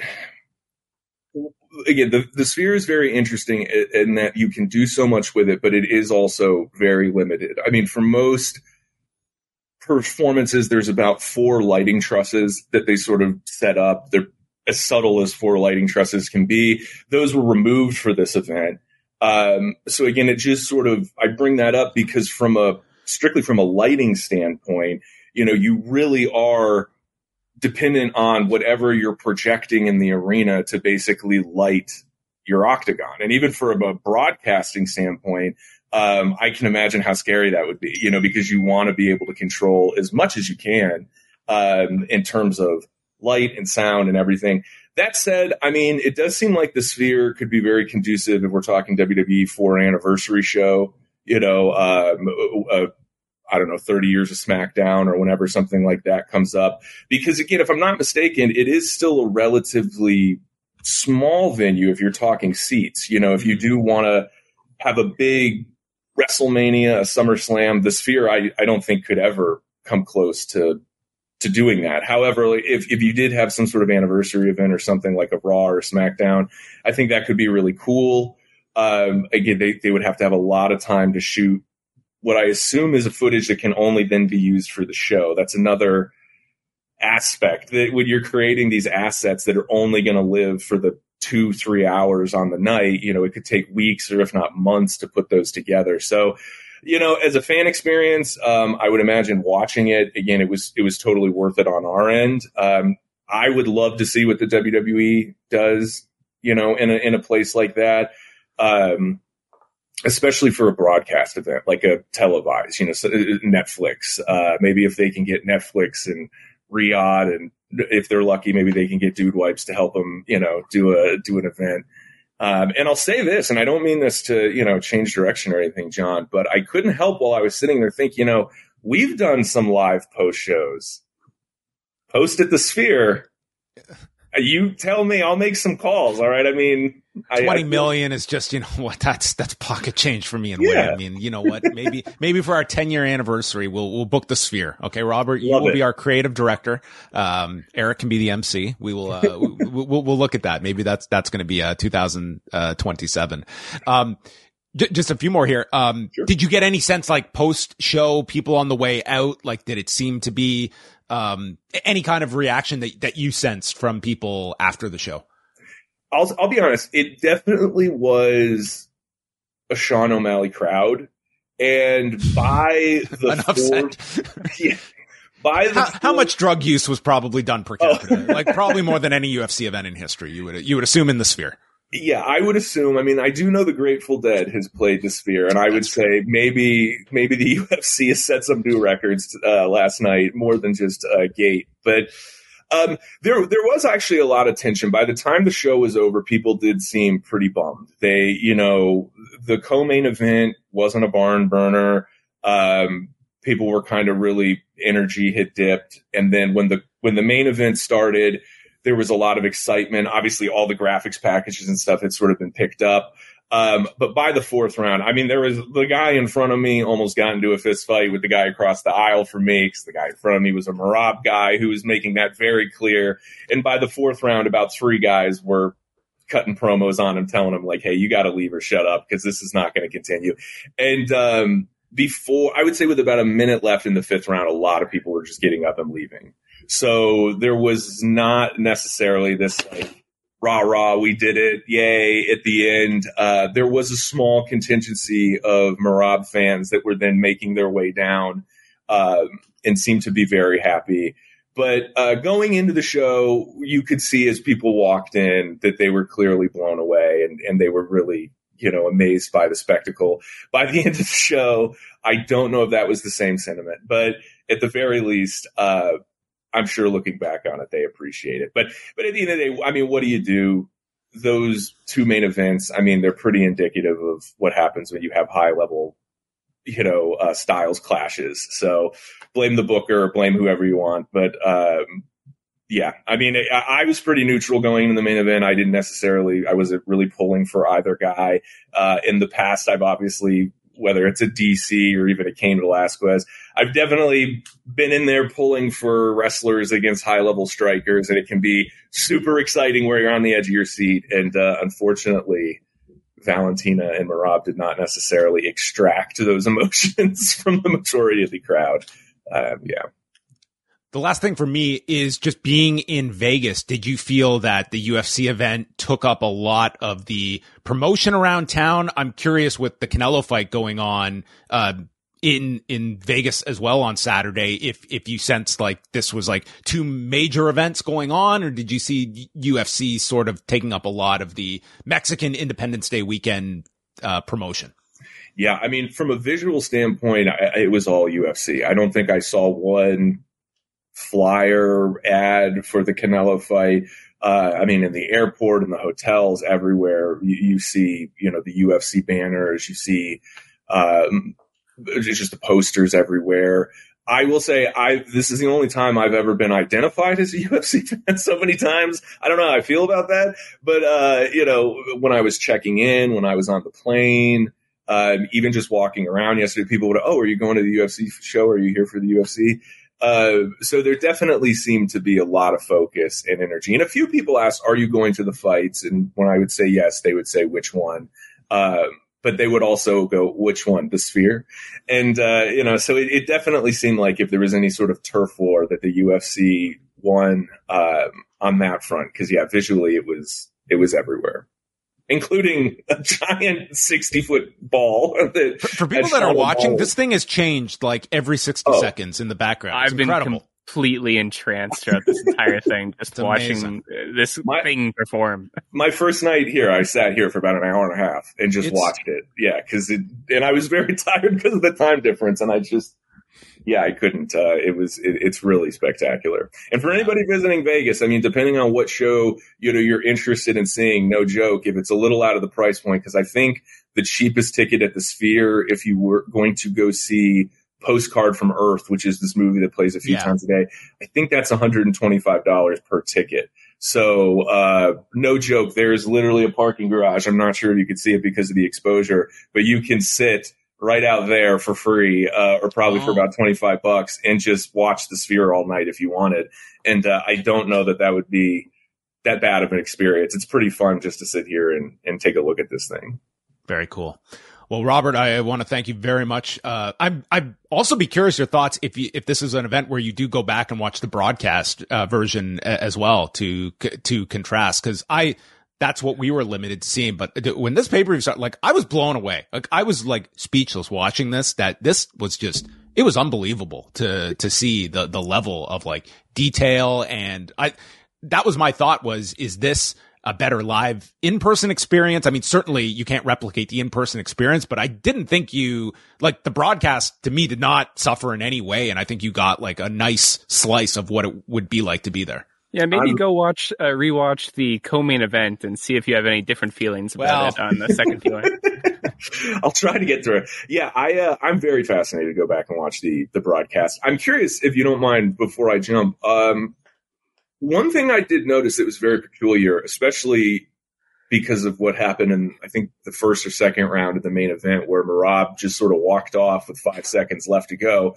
again, the, the sphere is very interesting in that you can do so much with it, but it is also very limited. I mean, for most performances, there's about four lighting trusses that they sort of set up. They're as subtle as four lighting trusses can be. Those were removed for this event. Um, so again, it just sort of, I bring that up because from a, strictly from a lighting standpoint, you know, you really are dependent on whatever you're projecting in the arena to basically light your octagon. And even from a broadcasting standpoint, um, I can imagine how scary that would be, you know, because you want to be able to control as much as you can, um, in terms of light and sound and everything. That said, I mean, it does seem like the sphere could be very conducive if we're talking W W E four anniversary show, you know, um, uh, I don't know, thirty years of SmackDown or whenever something like that comes up. Because again, if I'm not mistaken, it is still a relatively small venue if you're talking seats. You know, if you do want to have a big WrestleMania, a SummerSlam, the sphere, I, I don't think could ever come close to to doing that. However, if, if you did have some sort of anniversary event or something like a Raw or SmackDown, I think that could be really cool. Um, again, they, they would have to have a lot of time to shoot what I assume is a footage that can only then be used for the show. That's another aspect that when you're creating these assets that are only going to live for the two, three hours on the night, you know, it could take weeks or if not months to put those together. So, you know, as a fan experience, um, I would imagine watching it again, it was, it was totally worth it on our end. Um, I would love to see what the W W E does, you know, in a, in a place like that. Um, especially for a broadcast event, like a televised, you know, so Netflix, uh, maybe if they can get Netflix and Riyadh, and if they're lucky, maybe they can get Dude Wipes to help them, you know, do a, do an event. Um, and I'll say this, and I don't mean this to, you know, change direction or anything, John, but I couldn't help while I was sitting there think, you know, we've done some live post shows. Post at the Sphere. You tell me, I'll make some calls. All right. I mean, twenty I, I, million is just, you know what, that's, that's pocket change for me and yeah. Wade. I mean, you know what, maybe, maybe for our ten year anniversary, we'll, we'll book the Sphere. Okay. Robert, you Love will it. be our creative director. Um, Eric can be the M C. We will, uh, we'll, we'll, we'll look at that. Maybe that's, that's going to be, uh, two thousand twenty-seven. Um, j- just a few more here. Um, Sure. Did you get any sense, like post show people on the way out? Like, did it seem to be, um, any kind of reaction that, that you sensed from people after the show? I'll, I'll be honest. It definitely was a Sean O'Malley crowd. And by the Enough fourth, said. yeah, by the how, fourth, how much drug use was probably done per capita? Oh. Like probably more than any U F C event in history. You would you would assume in the Sphere. Yeah, I would assume. I mean, I do know the Grateful Dead has played the Sphere, and I would say maybe maybe the U F C has set some new records uh, last night, more than just uh, Gate. But um, there there was actually a lot of tension. By the time the show was over, people did seem pretty bummed. They, you know, the co-main event wasn't a barn burner. Um, people were kind of really energy had dipped, and then when the when the main event started, there was a lot of excitement. Obviously, all the graphics packages and stuff had sort of been picked up. Um, but by the fourth round, I mean, there was the guy in front of me almost got into a fist fight with the guy across the aisle from me, because the guy in front of me was a Merab guy who was making that very clear. And by the fourth round, about three guys were cutting promos on him, telling him, like, hey, you got to leave or shut up, because this is not going to continue. And um, before, I would say with about a minute left in the fifth round, a lot of people were just getting up and leaving. So there was not necessarily this like rah rah, we did it, yay at the end. Uh, there was a small contingency of Merab fans that were then making their way down uh, and seemed to be very happy. But uh, going into the show, you could see as people walked in that they were clearly blown away, and, and they were really, you know, amazed by the spectacle. By the end of the show, I don't know if that was the same sentiment, but at the very least, uh, I'm sure looking back on it, they appreciate it. But but at the end of the day, I mean, what do you do? Those two main events, I mean, they're pretty indicative of what happens when you have high level, you know, uh, styles clashes. So blame the booker, blame whoever you want. But um, yeah, I mean, I, I was pretty neutral going into the main event. I didn't necessarily, I wasn't really pulling for either guy. Uh, in the past, I've obviously, whether it's a D C or even a Cain Velasquez, I've definitely been in there pulling for wrestlers against high-level strikers, and it can be super exciting where you're on the edge of your seat. And uh, unfortunately, Valentina and Merab did not necessarily extract those emotions from the majority of the crowd. Um, yeah. The last thing for me is just being in Vegas. Did you feel that the U F C event took up a lot of the promotion around town? I'm curious with the Canelo fight going on uh, in in Vegas as well on Saturday, if if you sensed like this was like two major events going on, or did you see U F C sort of taking up a lot of the Mexican Independence Day weekend uh, promotion? Yeah, I mean, from a visual standpoint, I, it was all U F C. I don't think I saw one flyer ad for the Canelo fight. Uh, I mean, in the airport, in the hotels, everywhere, you, you see, you know, the U F C banners, you see, um, it's just the posters everywhere. I will say, I this is the only time I've ever been identified as a U F C fan so many times. I don't know how I feel about that, but, uh, you know, when I was checking in, when I was on the plane, uh, even just walking around yesterday, people would, oh, are you going to the U F C show? Are you here for the U F C? Uh, so there definitely seemed to be a lot of focus and energy. And a few people asked, are you going to the fights? And when I would say yes, they would say which one. Uh, but they would also go, which one? The Sphere. And, uh, you know, so it, it definitely seemed like if there was any sort of turf war that the U F C won um, on that front. Because, yeah, visually it was it was everywhere, including a giant sixty-foot ball. That for, for people that are watching, this thing has changed like every sixty oh. seconds in the background. It's I've incredible. been completely entranced throughout this entire thing, just watching this my, thing perform. My first night here, I sat here for about an hour and a half and just it's, watched it. Yeah, because it, and I was very tired because of the time difference, and I just, yeah, I couldn't. Uh, it was, it, it's really spectacular. And for anybody visiting Vegas, I mean, depending on what show you know you're interested in seeing, no joke, if it's a little out of the price point, because I think the cheapest ticket at the Sphere, if you were going to go see Postcard from Earth, which is this movie that plays a few yeah. times a day, I think that's one hundred twenty-five dollars per ticket. So, uh, no joke, there is literally a parking garage. I'm not sure if you could see it because of the exposure, but you can sit right out there for free, uh, or probably oh. for about twenty-five bucks and just watch the Sphere all night if you wanted. And, uh, I don't know that that would be that bad of an experience. It's pretty fun just to sit here and, and take a look at this thing. Very cool. Well, Robert, I want to thank you very much. Uh, I'm, I'd also be curious your thoughts if you, if this is an event where you do go back and watch the broadcast uh, version as well to, to contrast. Cause I, that's what we were limited to seeing. But when this pay-per-view started, like I was blown away. Like I was like speechless watching this, that this was just it was unbelievable to, to see the, the level of like detail. And I, that was my thought was, is this a better live in-person experience? I mean, certainly you can't replicate the in-person experience, but I didn't think you, like the broadcast to me did not suffer in any way. And I think you got like a nice slice of what it would be like to be there. Yeah, maybe I'm, go watch, uh, rewatch the co-main event and see if you have any different feelings about well. it on the second viewing. I'll try to get through it. Yeah, I, uh, I'm very fascinated to go back and watch the, the broadcast. I'm curious, if you don't mind, before I jump, um, one thing I did notice that was very peculiar, especially because of what happened in, I think, the first or second round of the main event where Merab just sort of walked off with five seconds left to go.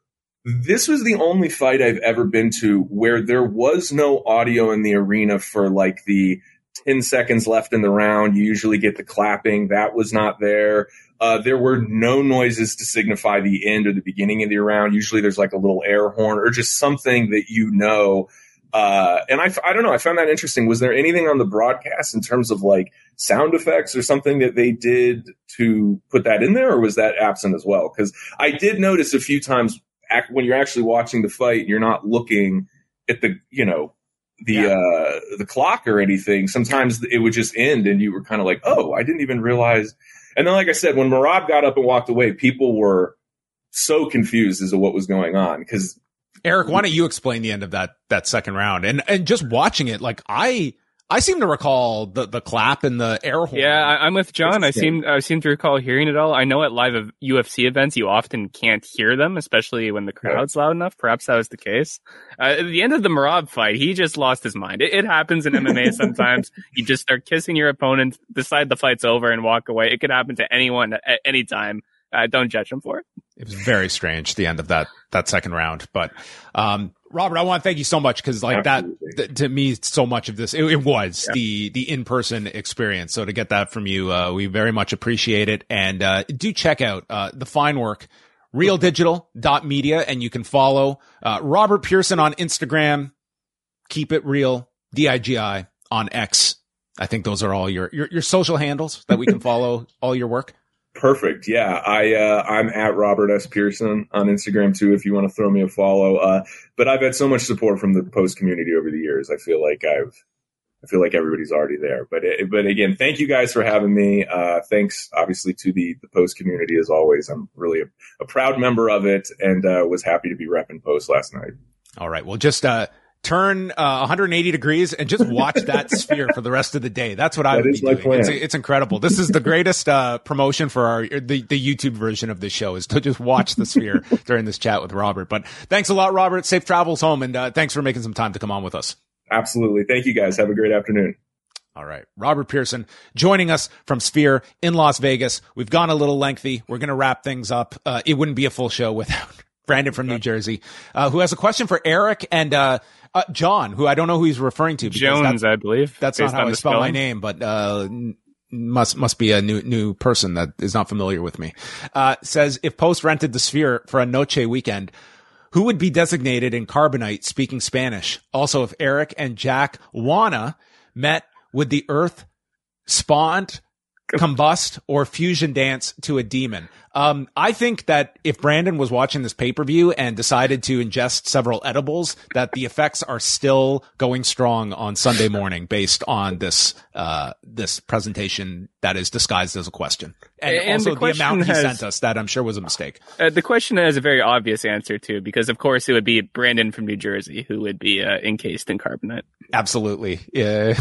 This was the only fight I've ever been to where there was no audio in the arena for like the ten seconds left in the round. You usually get the clapping. That was not there. Uh, there were no noises to signify the end or the beginning of the round. Usually there's like a little air horn or just something that you know. Uh, and I, I don't know, I found that interesting. Was there anything on the broadcast in terms of like sound effects or something that they did to put that in there, or was that absent as well? Because I did notice a few times act, when you're actually watching the fight, you're not looking at the, you know, the, yeah. uh, the clock or anything. Sometimes it would just end and you were kind of like, oh, I didn't even realize. And then, like I said, when Merab got up and walked away, people were so confused as to what was going on. Because Eric, why don't you explain the end of that, that second round? And, and just watching it, like I, I seem to recall the, the clap and the air horn. Yeah, I, I'm with John. I seem, I seem to recall hearing it all. I know at live U F C events, you often can't hear them, especially when the crowd's loud enough. Perhaps that was the case. Uh, at the end of the Merab fight, he just lost his mind. It, it happens in M M A sometimes. You just start kissing your opponent, decide the fight's over and walk away. It could happen to anyone at any time. Uh, don't judge him for it. It was very strange, the end of that, that second round. But, um, Robert, I want to thank you so much because like Absolutely. that, th- to me, so much of this, it, it was yeah. the, the in-person experience. So to get that from you, uh, we very much appreciate it. And, uh, do check out, uh, the fine work, real digital dot media, and you can follow, uh, Robert Pearson on Instagram, Keep It Real, D I G I on X. I think those are all your, your, your social handles that we can follow all your work. Perfect. Yeah. I, uh, I'm at Robert S. Pearson on Instagram too, if you want to throw me a follow. Uh, but I've had so much support from the post community over the years. I feel like I've, I feel like everybody's already there, but, it, but again, thank you guys for having me. Uh, thanks obviously to the, the post community as always. I'm really a, a proud member of it and, uh, was happy to be repping post last night. All right. Well, just, uh, turn uh, one hundred eighty degrees and just watch that sphere for the rest of the day. That's what I that would is be my doing. plan. It's, it's incredible. This is the greatest uh, promotion for our the, the YouTube version of this show is to just watch the sphere during this chat with Robert. But thanks a lot, Robert. Safe travels home, and uh, thanks for making some time to come on with us. Absolutely. Thank you, guys. Have a great afternoon. All right. Robert Pearson joining us from Sphere in Las Vegas. We've gone a little lengthy. We're going to wrap things up. Uh, it wouldn't be a full show without Brandon from New Jersey, uh, who has a question for Eric and uh Uh, John, who I don't know who he's referring to. Jones, I believe. That's not how I spell my name, but, uh, must, must be a new, new person that is not familiar with me. Uh, says, if Post rented the Sphere for a Noche weekend, who would be designated in Carbonite speaking Spanish? Also, if Eric and Jack Wanna met, would the earth spawned, combust, or fusion dance to a demon? Um, I think that if Brandon was watching this pay-per-view and decided to ingest several edibles, that the effects are still going strong on Sunday morning based on this, uh, this presentation that is disguised as a question. And, and also the, the amount he has, sent us that I'm sure was a mistake. Uh, the question has a very obvious answer too, because of course it would be Brandon from New Jersey who would be, uh, encased in carbonite. Absolutely. Yeah.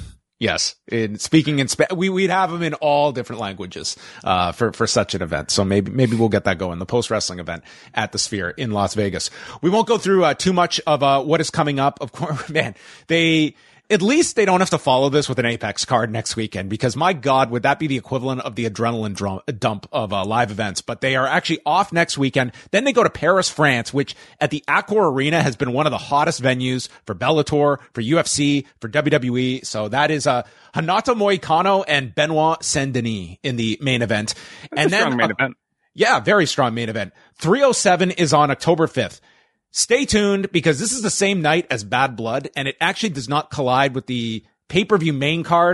Yes. In speaking in Spanish, we, we'd have them in all different languages, uh, for, for such an event. So maybe, maybe we'll get that going. The post wrestling event at the Sphere in Las Vegas. We won't go through, uh, too much of, uh, what is coming up. Of course, man, they, at least they don't have to follow this with an Apex card next weekend because my God, would that be the equivalent of the adrenaline drum, dump of uh, live events? But they are actually off next weekend. Then they go to Paris, France, which at the Accor Arena has been one of the hottest venues for Bellator, for U F C, for W W E. So that is uh, Renato Moicano and Benoit Saint-Denis in the main event. That's and a then, strong main uh, event. Yeah, very strong main event. three oh seven is on October fifth. Stay tuned because this is the same night as Bad Blood and it actually does not collide with the pay-per-view main card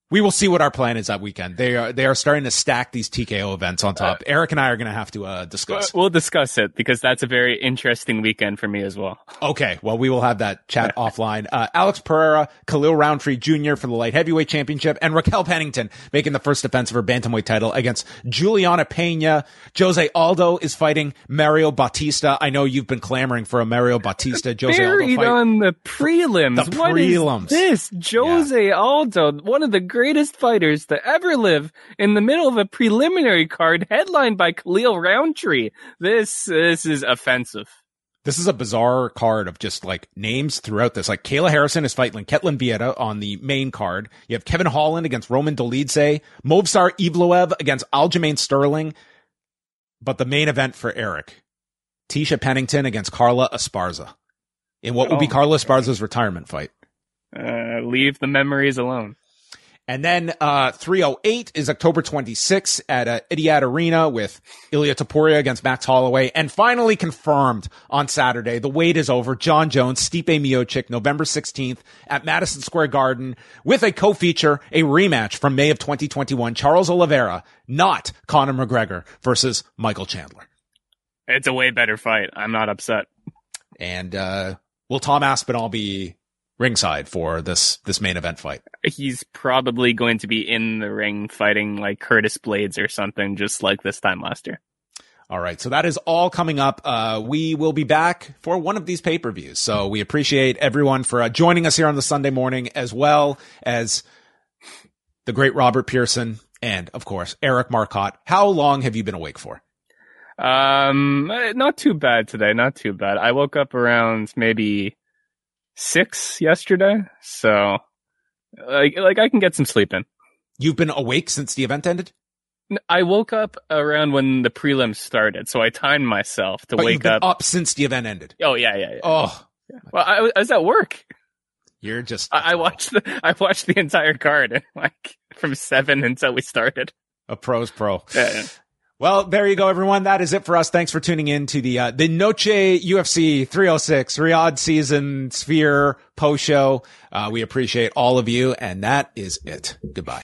we will see what our plan is that weekend. They are they are starting to stack these T K O events on top. Uh, Eric and I are going to have to uh, discuss. We'll discuss it because that's a very interesting weekend for me as well. Okay, well, we will have that chat offline. Uh, Alex Pereira, Khalil Roundtree Junior for the light heavyweight championship, and Raquel Pennington making the first defense of her bantamweight title against Juliana Pena. Jose Aldo is fighting Mario Bautista. I know you've been clamoring for a Mario Bautista Jose Buried Aldo fight. on the prelims. The what prelims. Is this Jose yeah. Aldo, one of the greatest fighters to ever live, in the middle of a preliminary card headlined by Khalil Roundtree. This this is offensive. This is a bizarre card of just like names throughout this. Like Kayla Harrison is fighting Ketlin Vieira on the main card. You have Kevin Holland against Roman Dolidze, Movsar Evloev against Aljamain Sterling. But the main event for Eric, Tisha Pennington against Carla Esparza in what will oh, be Carla Esparza's retirement fight. Uh, leave the memories alone. And then uh three oh eight is October twenty-sixth at uh, Etihad Arena with Ilia Topuria against Max Holloway. And finally confirmed on Saturday, the wait is over. John Jones, Stipe Miocic, November sixteenth at Madison Square Garden with a co-feature, a rematch from May of twenty twenty-one. Charles Oliveira, not Conor McGregor versus Michael Chandler. It's a way better fight. I'm not upset. And uh will Tom Aspinall be ringside for this this main event fight? He's probably going to be in the ring fighting like Curtis Blades or something, just like this time last year. All right, so that is all coming up. Uh, we will be back for one of these pay-per-views. So we appreciate everyone for uh, joining us here on the Sunday morning, as well as the great Robert Pearson and, of course, Eric Marcotte. How long have you been awake for? Um, not too bad today. Not too bad. I woke up around maybe six yesterday, so like like I can get some sleep in. You've been awake since the event ended? I woke up around when the prelims started, so I timed myself to but wake you've been up. up since the event ended. Oh yeah, yeah, yeah. Oh, yeah. Well, I, I was at work. You're just. I, I watched the I watched the entire card, like from seven until we started. A pro's pro. Yeah. yeah. Well, there you go, everyone. That is it for us. Thanks for tuning in to the uh, the Noche U F C three oh six Riyadh Season Sphere post show. Uh, we appreciate all of you, and that is it. Goodbye.